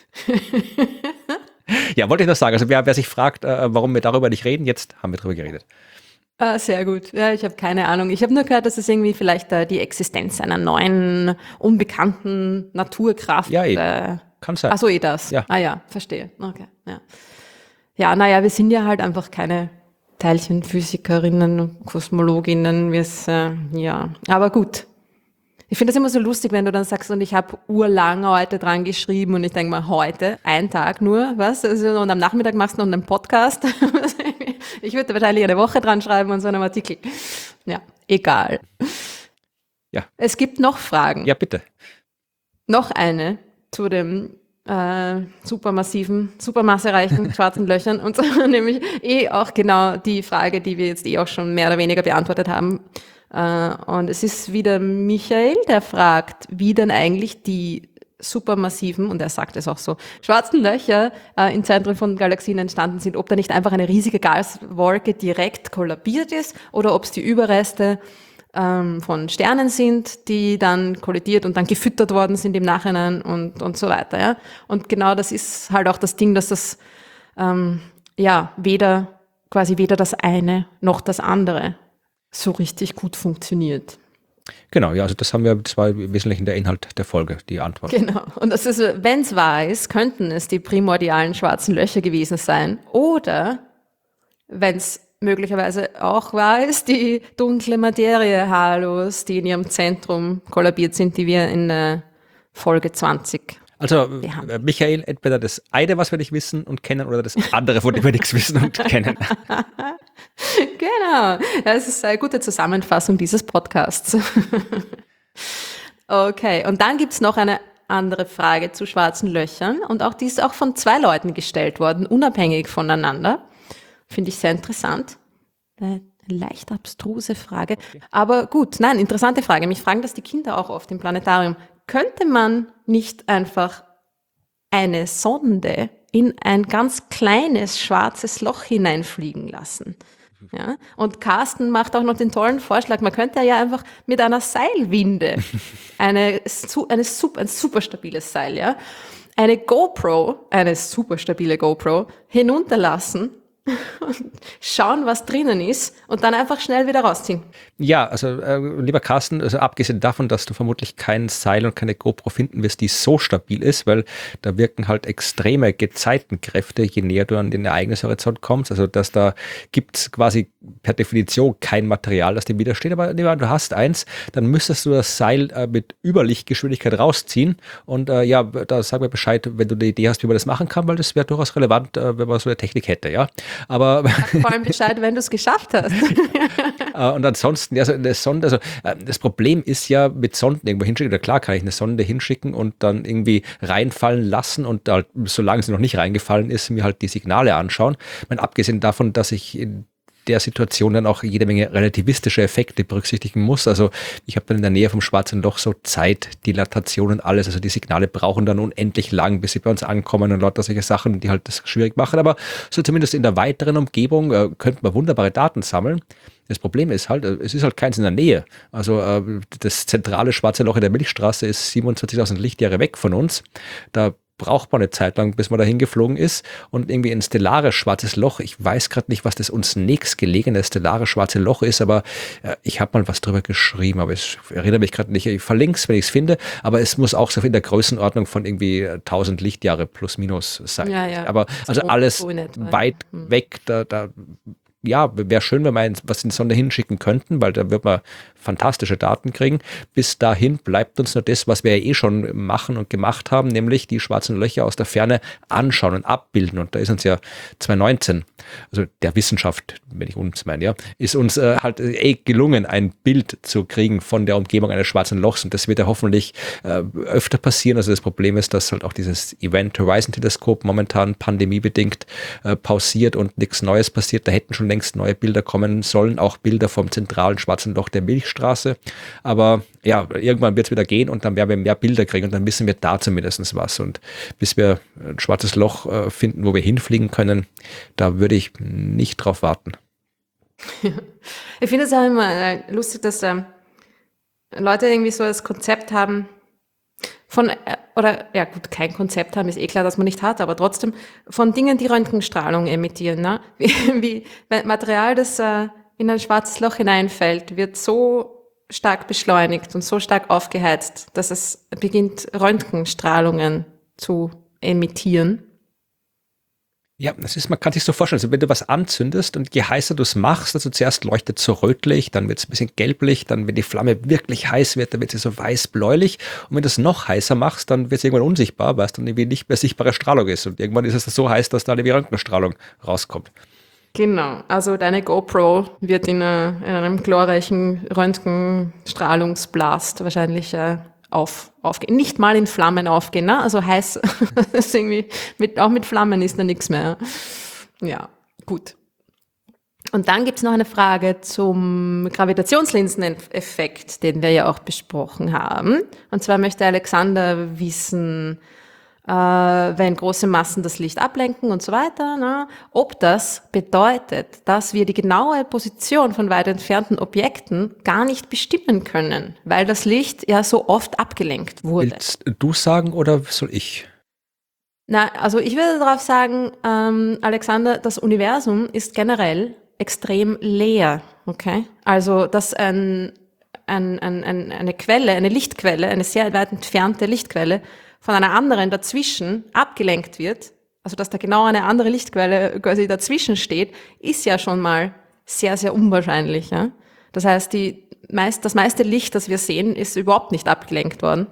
Ja, wollte ich noch sagen. Also wer, wer sich fragt, äh, warum wir darüber nicht reden, jetzt haben wir darüber geredet. Ah, sehr gut. Ja, ich habe keine Ahnung. Ich habe nur gehört, dass es irgendwie vielleicht äh, die Existenz einer neuen, unbekannten Naturkraft. Ja, eh. Äh, Kann sein. Ach so, eh das. Ja. Ah ja, verstehe. Okay. Ja, ja, naja, wir sind ja halt einfach keine Teilchenphysikerinnen, Kosmologinnen, wir es, äh, ja, aber gut. Ich finde das immer so lustig, wenn du dann sagst, und ich habe urlang heute dran geschrieben und ich denke mal, heute, ein Tag nur, was? Also, und am Nachmittag machst du noch einen Podcast. Ich würde wahrscheinlich eine Woche dran schreiben und so einen Artikel. Ja, egal. Ja. Es gibt noch Fragen. Ja, bitte. Noch eine zu dem äh, supermassiven, supermassereichen schwarzen Löchern und so, nämlich eh auch genau die Frage, die wir jetzt eh auch schon mehr oder weniger beantwortet haben. Äh, und es ist wieder Michael, der fragt, wie denn eigentlich die supermassiven, und er sagt es auch so, schwarzen Löcher äh, im Zentrum von Galaxien entstanden sind, ob da nicht einfach eine riesige Gaswolke direkt kollabiert ist oder ob es die Überreste ähm, von Sternen sind, die dann kollidiert und dann gefüttert worden sind im Nachhinein und, und so weiter. Ja? Und genau das ist halt auch das Ding, dass das ähm, ja weder quasi weder das eine noch das andere so richtig gut funktioniert. Genau, ja, also das haben wir, das war im Wesentlichen der Inhalt der Folge, die Antwort. Genau. Und das ist, wenn es wahr ist, könnten es die primordialen schwarzen Löcher gewesen sein. Oder, wenn es möglicherweise auch wahr ist, die dunkle Materie-Halos, die in ihrem Zentrum kollabiert sind, die wir in äh, Folge zwanzig. Also, äh, Michael, entweder das eine, was wir nicht wissen und kennen, oder das andere, von dem wir nichts wissen und kennen. Genau, das ist eine gute Zusammenfassung dieses Podcasts. Okay, und dann gibt's noch eine andere Frage zu schwarzen Löchern und auch die ist auch von zwei Leuten gestellt worden, unabhängig voneinander. Finde ich sehr interessant. Eine leicht abstruse Frage, aber gut, nein, interessante Frage. Mich fragen das die Kinder auch oft im Planetarium. Könnte man nicht einfach eine Sonde in ein ganz kleines schwarzes Loch hineinfliegen lassen? Ja? Und Carsten macht auch noch den tollen Vorschlag, man könnte ja einfach mit einer Seilwinde, eine, eine super, ein super stabiles Seil, ja, eine GoPro, eine super stabile GoPro, hinunterlassen und schauen, was drinnen ist und dann einfach schnell wieder rausziehen. Ja, also äh, lieber Carsten, also abgesehen davon, dass du vermutlich kein Seil und keine GoPro finden wirst, die so stabil ist, weil da wirken halt extreme Gezeitenkräfte, je näher du an den Ereignishorizont kommst. Also dass da gibt's quasi per Definition kein Material, das dem widersteht. Aber nehmen wir an, du hast eins, dann müsstest du das Seil äh, mit Überlichtgeschwindigkeit rausziehen. Und äh, ja, da sag mir Bescheid, wenn du eine Idee hast, wie man das machen kann, weil das wäre durchaus relevant, äh, wenn man so eine Technik hätte, ja. Aber sag vor allem Bescheid, wenn du es geschafft hast. Und ansonsten, also eine Sonde, also das Problem ist ja mit Sonden irgendwo hinschicken, oder klar kann ich eine Sonde hinschicken und dann irgendwie reinfallen lassen und halt, solange sie noch nicht reingefallen ist, mir halt die Signale anschauen. Ich meine, abgesehen davon, dass ich in der Situation dann auch jede Menge relativistische Effekte berücksichtigen muss. Also ich habe dann in der Nähe vom Schwarzen Loch so Zeitdilatation und alles. Also die Signale brauchen dann unendlich lang, bis sie bei uns ankommen und lauter solche Sachen, die halt das schwierig machen. Aber so zumindest in der weiteren Umgebung äh, könnte man wunderbare Daten sammeln. Das Problem ist halt, es ist halt keins in der Nähe. Also äh, das zentrale Schwarze Loch in der Milchstraße ist siebenundzwanzigtausend Lichtjahre weg von uns. Da braucht man eine Zeit lang, bis man dahin geflogen ist. Und irgendwie ein stellares schwarzes Loch, ich weiß gerade nicht, was das uns nächstgelegene stellare schwarze Loch ist, aber äh, ich habe mal was drüber geschrieben, aber ich erinnere mich gerade nicht. Ich verlinke es, wenn ich es finde, aber es muss auch so in der Größenordnung von irgendwie tausend Lichtjahre plus minus sein. Ja, ja. Aber also so, alles so in etwa, weit ja. weg, da, da ja, wäre schön, wenn wir ein- was in die Sonde hinschicken könnten, weil da wird man fantastische Daten kriegen. Bis dahin bleibt uns nur das, was wir ja eh schon machen und gemacht haben, nämlich die schwarzen Löcher aus der Ferne anschauen und abbilden. Und da ist uns ja zwanzig neunzehn, also der Wissenschaft, wenn ich uns meine, ja, ist uns äh, halt eh gelungen, ein Bild zu kriegen von der Umgebung eines schwarzen Lochs. Und das wird ja hoffentlich äh, öfter passieren. Also das Problem ist, dass halt auch dieses Event Horizon Teleskop momentan pandemiebedingt äh, pausiert und nichts Neues passiert. Da hätten schon längst neue Bilder kommen sollen, auch Bilder vom zentralen schwarzen Loch der Milchstraße. Aber ja, irgendwann wird es wieder gehen und dann werden wir mehr Bilder kriegen und dann wissen wir da zumindest was. Und bis wir ein schwarzes Loch äh, finden, wo wir hinfliegen können, da würde ich nicht drauf warten. Ich finde es auch immer äh, lustig, dass ähm, Leute irgendwie so das Konzept haben von, äh, oder ja gut, kein Konzept haben, ist eh klar, dass man nicht hat, aber trotzdem von Dingen, die Röntgenstrahlung emittieren. Ne? Wie, wie wenn Material, das äh, in ein schwarzes Loch hineinfällt, wird so stark beschleunigt und so stark aufgeheizt, dass es beginnt, Röntgenstrahlungen zu emittieren. Ja, das ist, man kann sich so vorstellen, also wenn du was anzündest und je heißer du es machst, also zuerst leuchtet es so rötlich, dann wird es ein bisschen gelblich, dann wenn die Flamme wirklich heiß wird, dann wird sie so weiß-bläulich und wenn du es noch heißer machst, dann wird es irgendwann unsichtbar, weil es dann irgendwie nicht mehr sichtbare Strahlung ist und irgendwann ist es so heiß, dass da die Röntgenstrahlung rauskommt. Genau, also deine GoPro wird in, äh, in einem glorreichen Röntgenstrahlungsblast wahrscheinlich äh, auf, aufgehen. Nicht mal in Flammen aufgehen, ne? Also heiß, ist irgendwie mit, auch mit Flammen ist da nichts mehr. Ja, gut. Und dann gibt's noch eine Frage zum Gravitationslinseneffekt, den wir ja auch besprochen haben. Und zwar möchte Alexander wissen, äh, wenn große Massen das Licht ablenken und so weiter, ne, ob das bedeutet, dass wir die genaue Position von weit entfernten Objekten gar nicht bestimmen können, weil das Licht ja so oft abgelenkt wurde. Willst du sagen oder soll ich? Na, also ich würde darauf sagen, ähm, Alexander, das Universum ist generell extrem leer, okay? Also, dass ein, ein, ein, ein, eine Quelle, eine Lichtquelle, eine sehr weit entfernte Lichtquelle von einer anderen dazwischen abgelenkt wird, also dass da genau eine andere Lichtquelle quasi dazwischen steht, ist ja schon mal sehr, sehr unwahrscheinlich. Ja? Das heißt, die meist, das meiste Licht, das wir sehen, ist überhaupt nicht abgelenkt worden.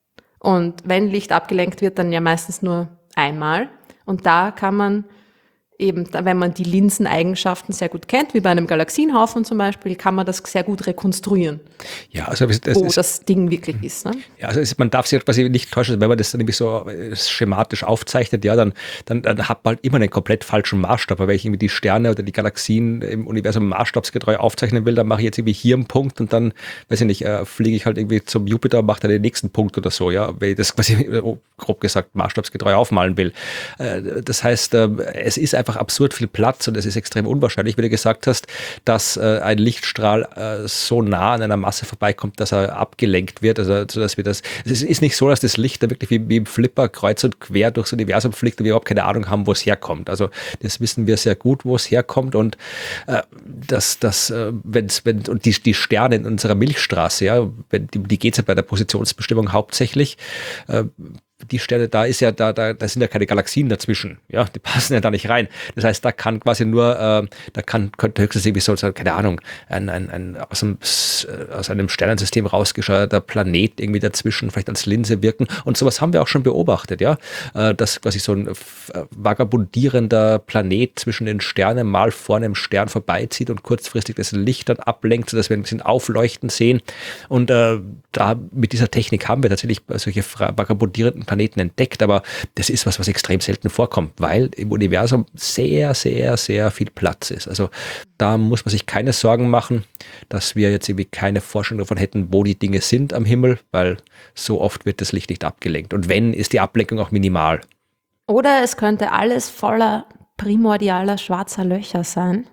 Und wenn Licht abgelenkt wird, dann ja meistens nur einmal. Und da kann man eben, wenn man die Linseneigenschaften sehr gut kennt, wie bei einem Galaxienhaufen zum Beispiel, kann man das sehr gut rekonstruieren, Ja, also das wo ist, das Ding wirklich ist. Ne? ja, also es, man darf sich quasi nicht täuschen, wenn man das dann nämlich so äh, schematisch aufzeichnet, ja, dann, dann, dann hat man halt immer einen komplett falschen Maßstab. Aber wenn ich irgendwie die Sterne oder die Galaxien im Universum maßstabsgetreu aufzeichnen will, dann mache ich jetzt irgendwie hier einen Punkt und dann, weiß ich nicht, äh, fliege ich halt irgendwie zum Jupiter und mache dann den nächsten Punkt oder so, ja, wenn ich das quasi, äh, grob gesagt, maßstabsgetreu aufmalen will. Äh, das heißt, äh, es ist einfach absurd viel Platz und es ist extrem unwahrscheinlich, wie du gesagt hast, dass äh, ein Lichtstrahl äh, so nah an einer Masse vorbeikommt, dass er abgelenkt wird, also so dass wir das, es ist nicht so, dass das Licht da wirklich wie, wie im Flipper kreuz und quer durchs Universum fliegt und wir überhaupt keine Ahnung haben, wo es herkommt. Also das wissen wir sehr gut, wo es herkommt und äh, dass das, äh, wenn's, wenn und die, die Sterne in unserer Milchstraße, ja, wenn, die, die geht es ja bei der Positionsbestimmung hauptsächlich. Äh, die Sterne, da ist ja, da, da, da sind ja keine Galaxien dazwischen, ja, die passen ja da nicht rein. Das heißt, da kann quasi nur, äh, da kann, könnte höchstens irgendwie so, keine Ahnung, ein, ein, ein aus, einem, aus einem Sternensystem rausgescheuerter Planet irgendwie dazwischen vielleicht als Linse wirken. Und sowas haben wir auch schon beobachtet, ja, äh, dass quasi so ein vagabundierender Planet zwischen den Sternen mal vor einem Stern vorbeizieht und kurzfristig das Licht dann ablenkt, sodass wir ein bisschen aufleuchten sehen. Und äh, da mit dieser Technik haben wir tatsächlich solche vagabundierenden Planeten entdeckt, aber das ist was, was extrem selten vorkommt, weil im Universum sehr, sehr, sehr viel Platz ist. Also da muss man sich keine Sorgen machen, dass wir jetzt irgendwie keine Forschung davon hätten, wo die Dinge sind am Himmel, weil so oft wird das Licht nicht abgelenkt. Und wenn, ist die Ablenkung auch minimal. Oder es könnte alles voller primordialer schwarzer Löcher sein.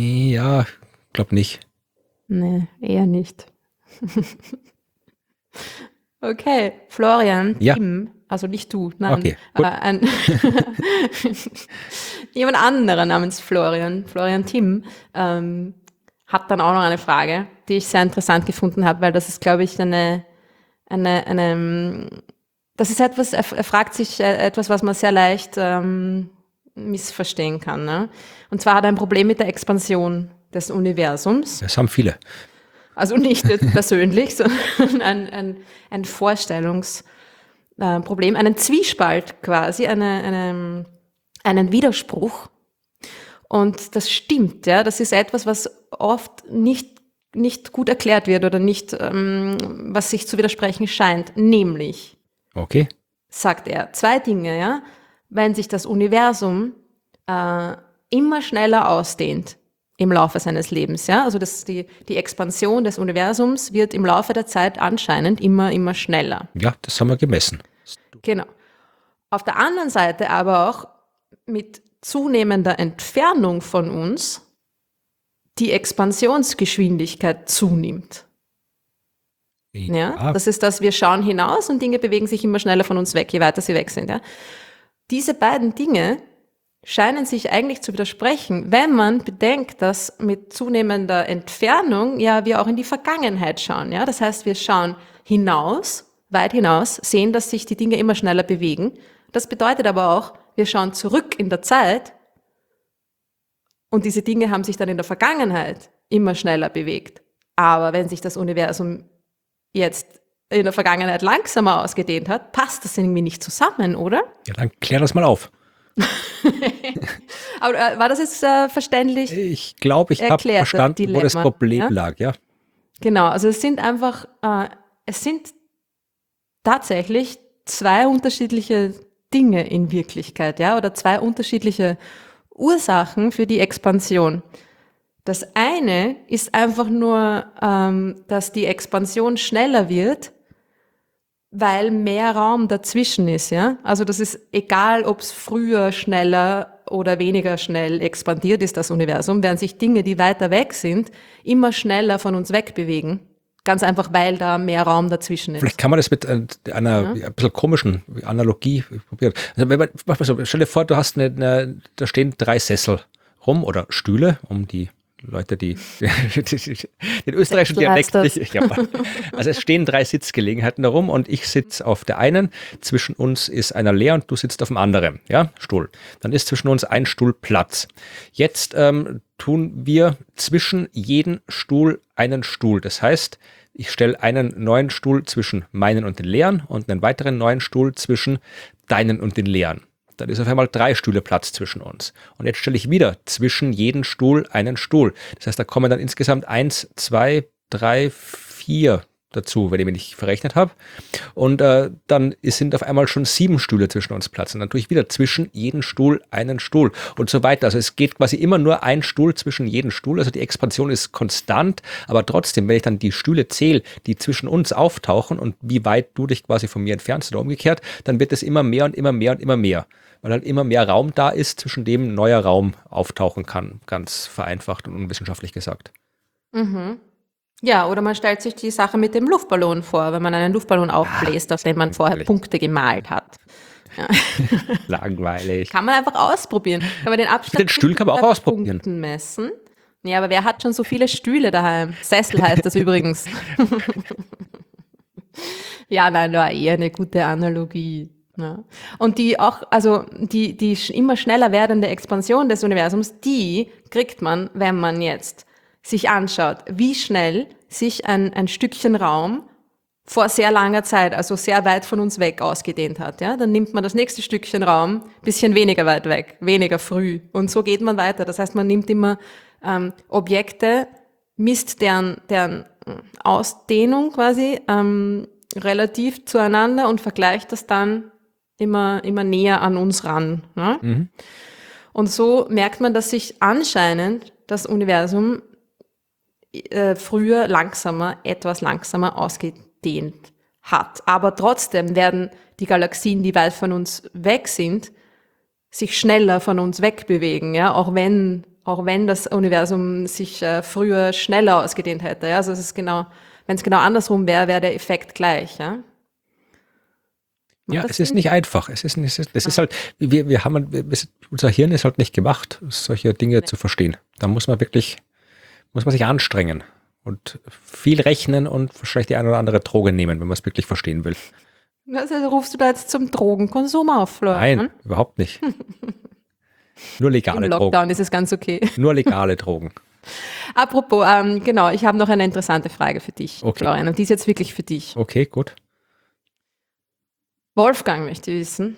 Ja, glaube nicht. Nee, eher nicht. Okay, Florian, Ja. Tim, also nicht du, nein, Okay, äh, ein jemand anderer namens Florian, Florian Tim, ähm, hat dann auch noch eine Frage, die ich sehr interessant gefunden habe, weil das ist, glaube ich, eine, eine, eine, das ist etwas, er, er fragt sich äh, etwas, was man sehr leicht ähm, missverstehen kann. Ne? Und zwar hat er ein Problem mit der Expansion des Universums. Das haben viele. Also nicht jetzt persönlich, sondern ein, ein, ein Vorstellungsproblem, einen Zwiespalt quasi, eine, eine, einen Widerspruch. Und das stimmt, ja, das ist etwas, was oft nicht, nicht gut erklärt wird oder nicht, ähm, was sich zu widersprechen scheint, nämlich, okay, sagt er, zwei Dinge, ja, wenn sich das Universum äh, immer schneller ausdehnt im Laufe seines Lebens, ja, also das, die, die Expansion des Universums wird im Laufe der Zeit anscheinend immer, immer schneller. Ja, das haben wir gemessen. Genau. Auf der anderen Seite aber auch mit zunehmender Entfernung von uns die Expansionsgeschwindigkeit zunimmt. Ja, ja, das ist das, wir schauen hinaus und Dinge bewegen sich immer schneller von uns weg, je weiter sie weg sind. Ja. Diese beiden Dinge scheinen sich eigentlich zu widersprechen, wenn man bedenkt, dass mit zunehmender Entfernung ja wir auch in die Vergangenheit schauen. Ja, das heißt, wir schauen hinaus, weit hinaus, sehen, dass sich die Dinge immer schneller bewegen. Das bedeutet aber auch, wir schauen zurück in der Zeit und diese Dinge haben sich dann in der Vergangenheit immer schneller bewegt. Aber wenn sich das Universum jetzt in der Vergangenheit langsamer ausgedehnt hat, passt das irgendwie nicht zusammen, oder? Ja, dann klär das mal auf. Aber äh, war das jetzt äh, verständlich? Ich glaube, ich habe verstanden, Dilemma, wo das Problem ja? lag, ja. Genau, also es sind einfach, äh, es sind tatsächlich zwei unterschiedliche Dinge in Wirklichkeit, ja, oder zwei unterschiedliche Ursachen für die Expansion. Das eine ist einfach nur, ähm, dass die Expansion schneller wird, weil mehr Raum dazwischen ist, ja. Also das ist egal, ob es früher schneller oder weniger schnell expandiert ist, das Universum, während sich Dinge, die weiter weg sind, immer schneller von uns wegbewegen. Ganz einfach, weil da mehr Raum dazwischen ist. Vielleicht kann man das mit einer ja. ein bisschen komischen Analogie probieren. Also wenn man, mach mal so, stell dir vor, du hast eine, eine, da stehen drei Sessel rum oder Stühle, um die Leute, die, die, die den österreichischen Dialekt nicht. Ja, also es stehen drei Sitzgelegenheiten darum und ich sitze auf der einen, zwischen uns ist einer leer und du sitzt auf dem anderen, ja, Stuhl. Dann ist zwischen uns ein Stuhl Platz. Jetzt ähm, tun wir zwischen jeden Stuhl einen Stuhl. Das heißt, ich stelle einen neuen Stuhl zwischen meinen und den leeren und einen weiteren neuen Stuhl zwischen deinen und den leeren. Dann ist auf einmal drei Stühle Platz zwischen uns. Und jetzt stelle ich wieder zwischen jeden Stuhl einen Stuhl. Das heißt, da kommen dann insgesamt eins, zwei, drei, vier dazu, wenn ich mich nicht verrechnet habe. Und äh, dann sind auf einmal schon sieben Stühle zwischen uns Platz. Und dann tue ich wieder zwischen jeden Stuhl einen Stuhl und so weiter. Also es geht quasi immer nur ein Stuhl zwischen jeden Stuhl. Also die Expansion ist konstant, aber trotzdem, wenn ich dann die Stühle zähle, die zwischen uns auftauchen und wie weit du dich quasi von mir entfernst oder umgekehrt, dann wird es immer mehr und immer mehr und immer mehr. Weil halt immer mehr Raum da ist, zwischen dem ein neuer Raum auftauchen kann. Ganz vereinfacht und unwissenschaftlich gesagt. Mhm. Ja, oder man stellt sich die Sache mit dem Luftballon vor, wenn man einen Luftballon aufbläst, auf den man vorher Punkte gemalt hat. Ja. Langweilig. Kann man einfach ausprobieren. Kann man den Abstand den Stuhl kann man auch ausprobieren. Punkten messen. Ja, aber wer hat schon so viele Stühle daheim? Sessel heißt das übrigens. Ja, nein, war eher eine gute Analogie. Ja. Und die auch, also die, die immer schneller werdende Expansion des Universums, die kriegt man, wenn man jetzt sich anschaut, wie schnell sich ein, ein Stückchen Raum vor sehr langer Zeit, also sehr weit von uns weg ausgedehnt hat. Ja? Dann nimmt man das nächste Stückchen Raum, bisschen weniger weit weg, weniger früh. Und so geht man weiter. Das heißt, man nimmt immer ähm, Objekte, misst deren, deren Ausdehnung quasi ähm, relativ zueinander und vergleicht das dann immer, immer näher an uns ran. Ne? Mhm. Und so merkt man, dass sich anscheinend das Universum äh, früher langsamer, etwas langsamer ausgedehnt hat. Aber trotzdem werden die Galaxien, die weit von uns weg sind, sich schneller von uns wegbewegen, ja, auch wenn, auch wenn das Universum sich äh, früher schneller ausgedehnt hätte. Ja? Also es ist genau, wenn es genau andersrum wäre, wäre der Effekt gleich, ja. Ja, es ist nicht einfach. Es ist, es ist, es ist halt, wir, wir haben, wir, unser Hirn ist halt nicht gemacht, solche Dinge nee. zu verstehen. Da muss man wirklich, muss man sich anstrengen und viel rechnen und vielleicht die eine oder andere Droge nehmen, wenn man es wirklich verstehen will. Also rufst du da jetzt zum Drogenkonsum auf, Florian? Nein, überhaupt nicht. Nur Im legale Lockdown Drogen. ist es ganz okay. Nur legale Drogen. Apropos, ähm, genau, ich habe noch eine interessante Frage für dich, Okay. Florian, und die ist jetzt wirklich für dich. Okay, gut. Wolfgang möchte wissen,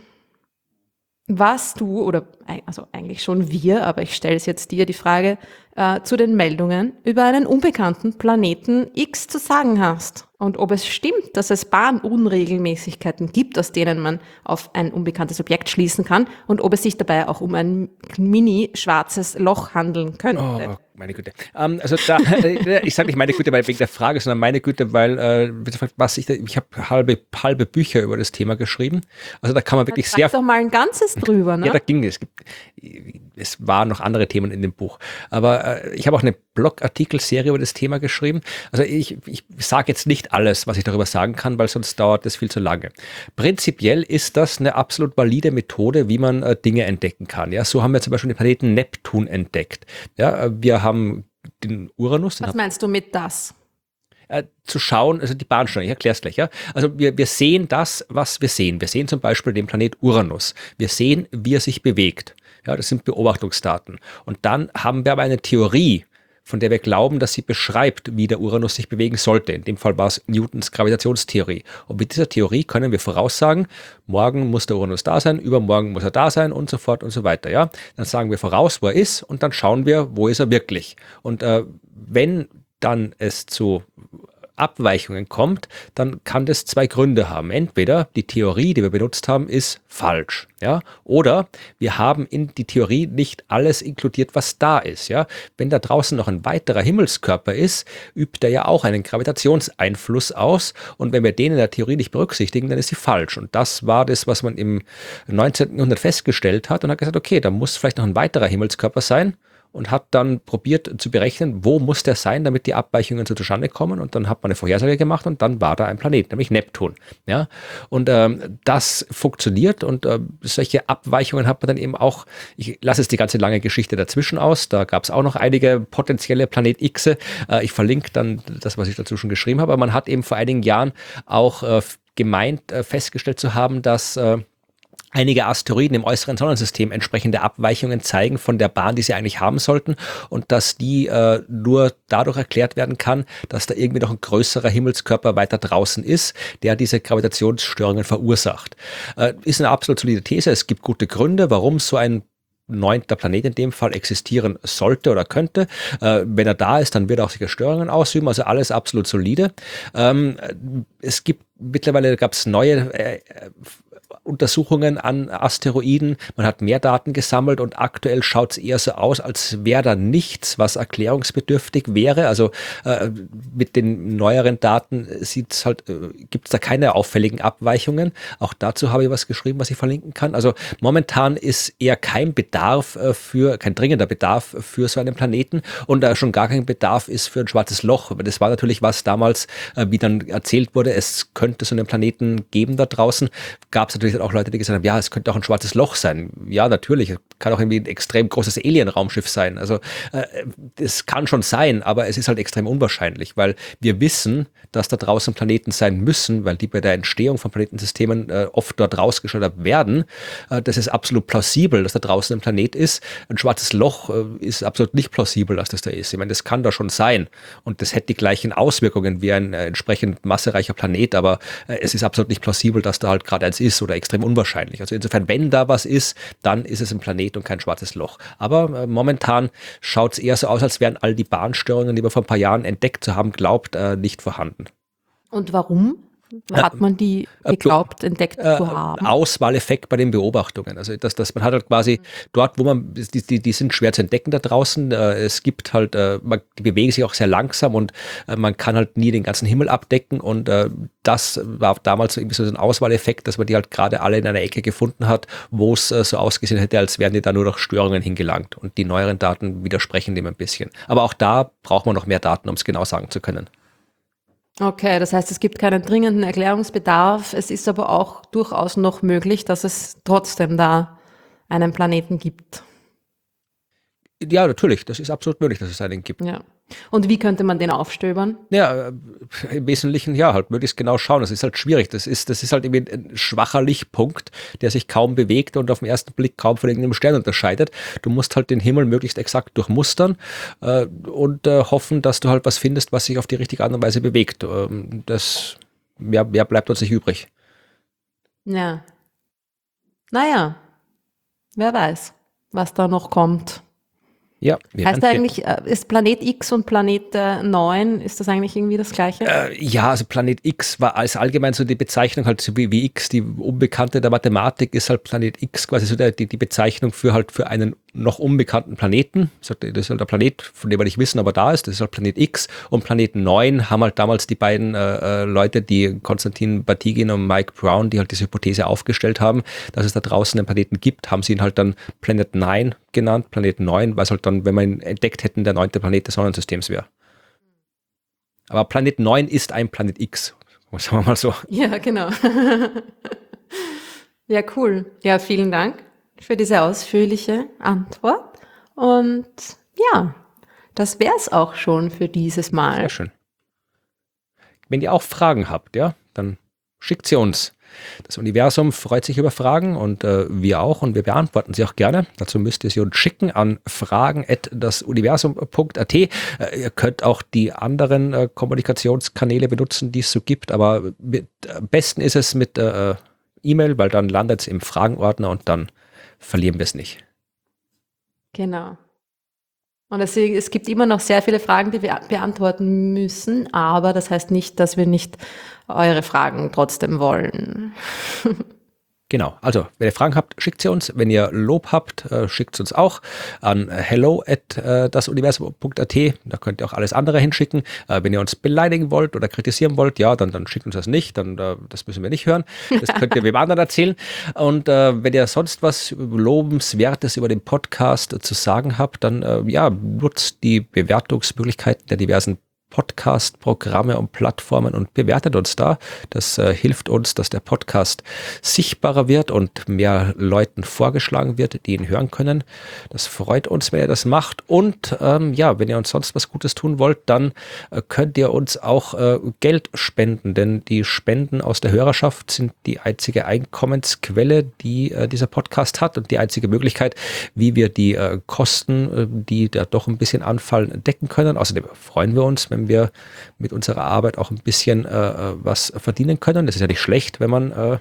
was du, oder also eigentlich schon wir, aber ich stelle es jetzt dir die Frage, äh, zu den Meldungen über einen unbekannten Planeten X zu sagen hast. Und ob es stimmt, dass es Bahnunregelmäßigkeiten gibt, aus denen man auf ein unbekanntes Objekt schließen kann, und ob es sich dabei auch um ein mini-schwarzes Loch handeln könnte. Oh, meine Güte. Ähm, also da, äh, ich sage nicht meine Güte, weil wegen der Frage, sondern meine Güte, weil äh, was ich, ich habe halbe, halbe Bücher über das Thema geschrieben. Also da kann man wirklich Sag sehr... doch mal ein ganzes drüber, ne? Ja, da ging es. Es gibt, es waren noch andere Themen in dem Buch. Aber äh, ich habe auch eine Blogartikelserie über das Thema geschrieben. Also ich, ich sage jetzt nicht alles, was ich darüber sagen kann, weil sonst dauert das viel zu lange. Prinzipiell ist das eine absolut valide Methode, wie man äh, Dinge entdecken kann. Ja, so haben wir zum Beispiel den Planeten Neptun entdeckt. Ja, wir haben den Uranus. Den Was meinst du mit das? Äh, zu schauen, also die Bahnsteige, ich erkläre es gleich, ja. Also wir, wir sehen das, was wir sehen. Wir sehen zum Beispiel den Planet Uranus. Wir sehen, wie er sich bewegt. Ja, das sind Beobachtungsdaten. Und dann haben wir aber eine Theorie, von der wir glauben, dass sie beschreibt, wie der Uranus sich bewegen sollte. In dem Fall war es Newtons Gravitationstheorie. Und mit dieser Theorie können wir voraussagen, morgen muss der Uranus da sein, übermorgen muss er da sein und so fort und so weiter. Ja, dann sagen wir voraus, wo er ist, und dann schauen wir, wo ist er wirklich. Und äh, wenn dann es zu Abweichungen kommt, dann kann das zwei Gründe haben. Entweder die Theorie, die wir benutzt haben, ist falsch, ja, oder wir haben in die Theorie nicht alles inkludiert, was da ist, ja. Wenn da draußen noch ein weiterer Himmelskörper ist, übt er ja auch einen Gravitationseinfluss aus, und wenn wir den in der Theorie nicht berücksichtigen, dann ist sie falsch. Und das war das, was man im neunzehnten Jahrhundert festgestellt hat und hat gesagt, okay, da muss vielleicht noch ein weiterer Himmelskörper sein, und hat dann probiert zu berechnen, wo muss der sein, damit die Abweichungen so zustande kommen, und dann hat man eine Vorhersage gemacht und dann war da ein Planet, nämlich Neptun. Ja? Und ähm, das funktioniert, und äh, solche Abweichungen hat man dann eben auch, ich lasse jetzt die ganze lange Geschichte dazwischen aus, da gab es auch noch einige potenzielle Planet X. Äh, ich verlinke dann das, was ich dazu schon geschrieben habe, aber man hat eben vor einigen Jahren auch äh, gemeint, äh, festgestellt zu haben, dass äh, einige Asteroiden im äußeren Sonnensystem entsprechende Abweichungen zeigen von der Bahn, die sie eigentlich haben sollten, und dass die äh, nur dadurch erklärt werden kann, dass da irgendwie noch ein größerer Himmelskörper weiter draußen ist, der diese Gravitationsstörungen verursacht. Äh, ist eine absolut solide These. Es gibt gute Gründe, warum so ein neunter Planet in dem Fall existieren sollte oder könnte. Äh, wenn er da ist, dann wird er auch sicher Störungen ausüben, also alles absolut solide. Ähm, es gibt mittlerweile, gab es neue äh, Untersuchungen an Asteroiden. Man hat mehr Daten gesammelt, und aktuell schaut es eher so aus, als wäre da nichts, was erklärungsbedürftig wäre. Also äh, mit den neueren Daten sieht's halt, äh, gibt es da keine auffälligen Abweichungen. Auch dazu habe ich was geschrieben, was ich verlinken kann. Also momentan ist eher kein Bedarf äh, für, kein dringender Bedarf für so einen Planeten, und da äh, schon gar kein Bedarf ist für ein schwarzes Loch. Aber das war natürlich was damals, äh, wie dann erzählt wurde, es könnte so einen Planeten geben da draußen. Gab es natürlich auch Leute, die gesagt haben, ja, es könnte auch ein schwarzes Loch sein. Ja, natürlich, es kann auch irgendwie ein extrem großes Alien-Raumschiff sein. Also es äh, kann schon sein, aber es ist halt extrem unwahrscheinlich, weil wir wissen, dass da draußen Planeten sein müssen, weil die bei der Entstehung von Planetensystemen äh, oft dort rausgeschleudert werden. Äh, das ist absolut plausibel, dass da draußen ein Planet ist. Ein schwarzes Loch äh, ist absolut nicht plausibel, dass das da ist. Ich meine, das kann da schon sein, und das hätte die gleichen Auswirkungen wie ein äh, entsprechend massereicher Planet, aber äh, es ist absolut nicht plausibel, dass da halt gerade eins ist, oder extrem unwahrscheinlich. Also insofern, wenn da was ist, dann ist es ein Planet und kein schwarzes Loch. Aber äh, momentan schaut es eher so aus, als wären all die Bahnstörungen, die wir vor ein paar Jahren entdeckt zu haben glaubt, äh, nicht vorhanden. Und warum hat man die geglaubt, entdeckt äh, zu haben? Auswahleffekt bei den Beobachtungen. Also dass, dass man hat halt quasi dort, wo man, die, die, die sind schwer zu entdecken da draußen. Äh, es gibt halt, äh, man, die bewegen sich auch sehr langsam, und äh, man kann halt nie den ganzen Himmel abdecken, und äh, das war damals irgendwie so ein Auswahleffekt, dass man die halt gerade alle in einer Ecke gefunden hat, wo es äh, so ausgesehen hätte, als wären die da nur durch Störungen hingelangt, und die neueren Daten widersprechen dem ein bisschen. Aber auch da braucht man noch mehr Daten, um es genau sagen zu können. Okay, das heißt, es gibt keinen dringenden Erklärungsbedarf. Es ist aber auch durchaus noch möglich, dass es trotzdem da einen Planeten gibt. Ja, natürlich, das ist absolut möglich, dass es einen gibt. Ja. Und wie könnte man den aufstöbern? Ja, äh, im Wesentlichen ja, halt möglichst genau schauen. Das ist halt schwierig. Das ist, das ist halt irgendwie ein schwacher Lichtpunkt, der sich kaum bewegt und auf den ersten Blick kaum von irgendeinem Stern unterscheidet. Du musst halt den Himmel möglichst exakt durchmustern äh, und äh, hoffen, dass du halt was findest, was sich auf die richtige Art und Weise bewegt. Ähm, das, mehr, mehr bleibt uns nicht übrig. Ja. Naja, wer weiß, was da noch kommt. Ja, wir Heißt werden sehen. eigentlich, äh, ist Planet X und Planet äh, neun, ist das eigentlich irgendwie das Gleiche? Äh, ja, also Planet X war als allgemein so die Bezeichnung, halt so wie, wie X, die Unbekannte der Mathematik, ist halt Planet X quasi so der, die, die Bezeichnung für halt für einen noch unbekannten Planeten. Das ist halt der Planet, von dem wir nicht wissen, aber da ist. Das ist halt Planet X. Und Planet neun haben halt damals die beiden äh, Leute, die Konstantin Batygin und Mike Brown, die halt diese Hypothese aufgestellt haben, dass es da draußen einen Planeten gibt, haben sie ihn halt dann Planet neun genannt, Planet neun, weil es halt dann, wenn wir ihn entdeckt hätten, der neunte Planet des Sonnensystems wäre. Aber Planet neun ist ein Planet X, sagen wir mal so. Ja, genau. Ja, cool. Ja, vielen Dank für diese ausführliche Antwort. Und ja, das wäre es auch schon für dieses Mal. Sehr schön. Wenn ihr auch Fragen habt, ja, dann schickt sie uns. Das Universum freut sich über Fragen und äh, wir auch und wir beantworten sie auch gerne. Dazu müsst ihr sie uns schicken an fragen at dasuniversum punkt at. Äh, ihr könnt auch die anderen äh, Kommunikationskanäle benutzen, die es so gibt, aber mit, am besten ist es mit äh, E-Mail, weil dann landet es im Fragenordner und dann verlieren wir es nicht. Genau. Und deswegen, es gibt immer noch sehr viele Fragen, die wir beantworten müssen, aber das heißt nicht, dass wir nicht eure Fragen trotzdem wollen. Genau, also wenn ihr Fragen habt, schickt sie uns. Wenn ihr Lob habt, äh, schickt es uns auch an hello at dasuniversum punkt at. Da könnt ihr auch alles andere hinschicken. Äh, wenn ihr uns beleidigen wollt oder kritisieren wollt, ja, dann, dann schickt uns das nicht. Dann, äh, das müssen wir nicht hören. Das könnt ihr wem anderen erzählen. Und äh, wenn ihr sonst was Lobenswertes über den Podcast zu sagen habt, dann äh, ja, nutzt die Bewertungsmöglichkeiten der diversen Podcast-Programme und Plattformen und bewertet uns da. Das äh, hilft uns, dass der Podcast sichtbarer wird und mehr Leuten vorgeschlagen wird, die ihn hören können. Das freut uns, wenn ihr das macht. Und ähm, ja, wenn ihr uns sonst was Gutes tun wollt, dann äh, könnt ihr uns auch äh, Geld spenden, denn die Spenden aus der Hörerschaft sind die einzige Einkommensquelle, die äh, dieser Podcast hat und die einzige Möglichkeit, wie wir die äh, Kosten, äh, die da doch ein bisschen anfallen, decken können. Außerdem freuen wir uns, wenn wir mit unserer Arbeit auch ein bisschen äh, was verdienen können. Das ist ja nicht schlecht, wenn man äh,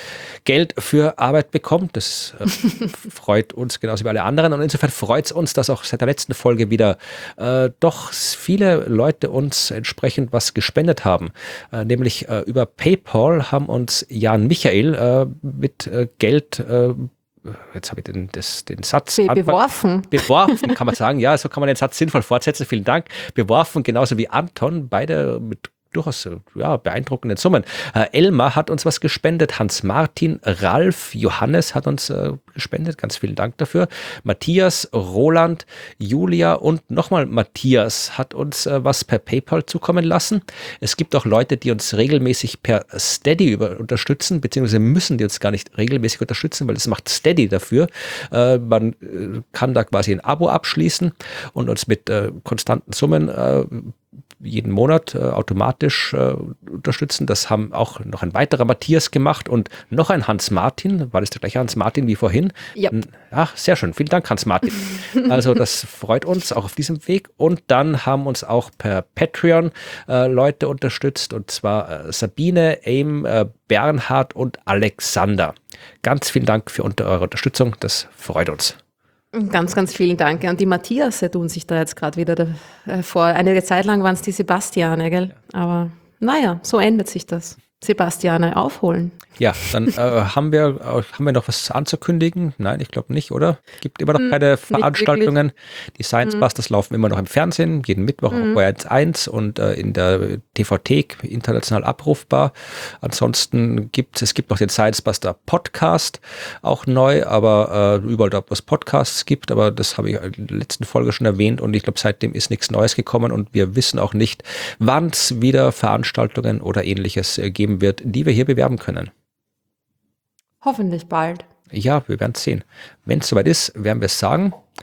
Geld für Arbeit bekommt. Das äh, freut uns genauso wie alle anderen. Und insofern freut es uns, dass auch seit der letzten Folge wieder äh, doch viele Leute uns entsprechend was gespendet haben. Äh, nämlich äh, über PayPal haben uns Jan Michael äh, mit äh, Geld äh, jetzt habe ich den, das, den Satz Be beworfen. Beworfen, kann man sagen. Ja, so kann man den Satz sinnvoll fortsetzen. Vielen Dank. Beworfen, genauso wie Anton, beide mit durchaus ja, beeindruckenden Summen. Äh, Elmar hat uns was gespendet, Hans-Martin, Ralf, Johannes hat uns äh, gespendet, ganz vielen Dank dafür. Matthias, Roland, Julia und nochmal Matthias hat uns äh, was per PayPal zukommen lassen. Es gibt auch Leute, die uns regelmäßig per Steady über unterstützen, beziehungsweise müssen die uns gar nicht regelmäßig unterstützen, weil das macht Steady dafür. Äh, man äh, kann da quasi ein Abo abschließen und uns mit äh, konstanten Summen äh, jeden Monat äh, automatisch äh, unterstützen. Das haben auch noch ein weiterer Matthias gemacht und noch ein Hans-Martin. War das der gleiche Hans-Martin wie vorhin? Ja. Ach, sehr schön. Vielen Dank, Hans-Martin. Also das freut uns auch auf diesem Weg. Und dann haben uns auch per Patreon äh, Leute unterstützt, und zwar äh, Sabine, Aim, äh, Bernhard und Alexander. Ganz vielen Dank für unter eure Unterstützung. Das freut uns. Ganz, ganz vielen Dank. Und die Matthias tun sich da jetzt gerade wieder da, äh, vor. Einige Zeit lang waren es die Sebastiane, gell? Aber naja, so ändert sich das. Sebastiane aufholen. Ja, dann äh, haben wir äh, haben wir noch was anzukündigen? Nein, ich glaube nicht, oder? Gibt immer noch keine hm, Veranstaltungen. Die Science Busters hm. laufen immer noch im Fernsehen, jeden Mittwoch hm. auf O R eins und äh, in der T V-Thek international abrufbar. Ansonsten gibt es, es gibt noch den Science Buster Podcast, auch neu, aber äh, überall dort, wo es Podcasts gibt, aber das habe ich in der letzten Folge schon erwähnt und ich glaube, seitdem ist nichts Neues gekommen und wir wissen auch nicht, wann es wieder Veranstaltungen oder ähnliches äh, geben wird, die wir hier bewerben können. Hoffentlich bald. Ja, wir werden es sehen. Wenn es soweit ist, werden wir es sagen.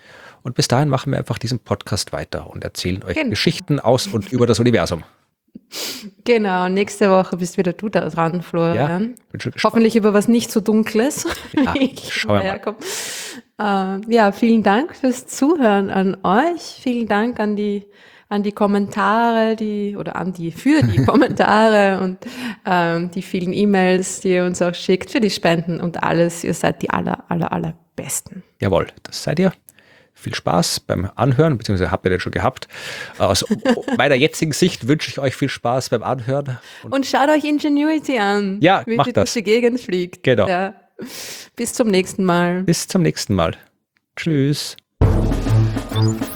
Und bis dahin machen wir einfach diesen Podcast weiter und erzählen euch Genau. Geschichten aus und über das Universum. Genau, nächste Woche bist wieder du da dran, Florian. Bin schon gespannt. Hoffentlich über was nicht so Dunkles. Ja, Ich schauen wir mal. daherkomme. Äh, ja, vielen Dank fürs Zuhören an euch. Vielen Dank an die an die Kommentare, die oder an die für die Kommentare und ähm, die vielen E-Mails, die ihr uns auch schickt, für die Spenden und alles. Ihr seid die aller aller allerbesten. Jawohl, das seid ihr. Viel Spaß beim Anhören, beziehungsweise habt ihr den schon gehabt. Aus meiner jetzigen Sicht wünsche ich euch viel Spaß beim Anhören. Und, und schaut euch Ingenuity an, Ja, wie macht die das. durch die Gegend fliegt. Genau. Ja. Bis zum nächsten Mal. Bis zum nächsten Mal. Tschüss.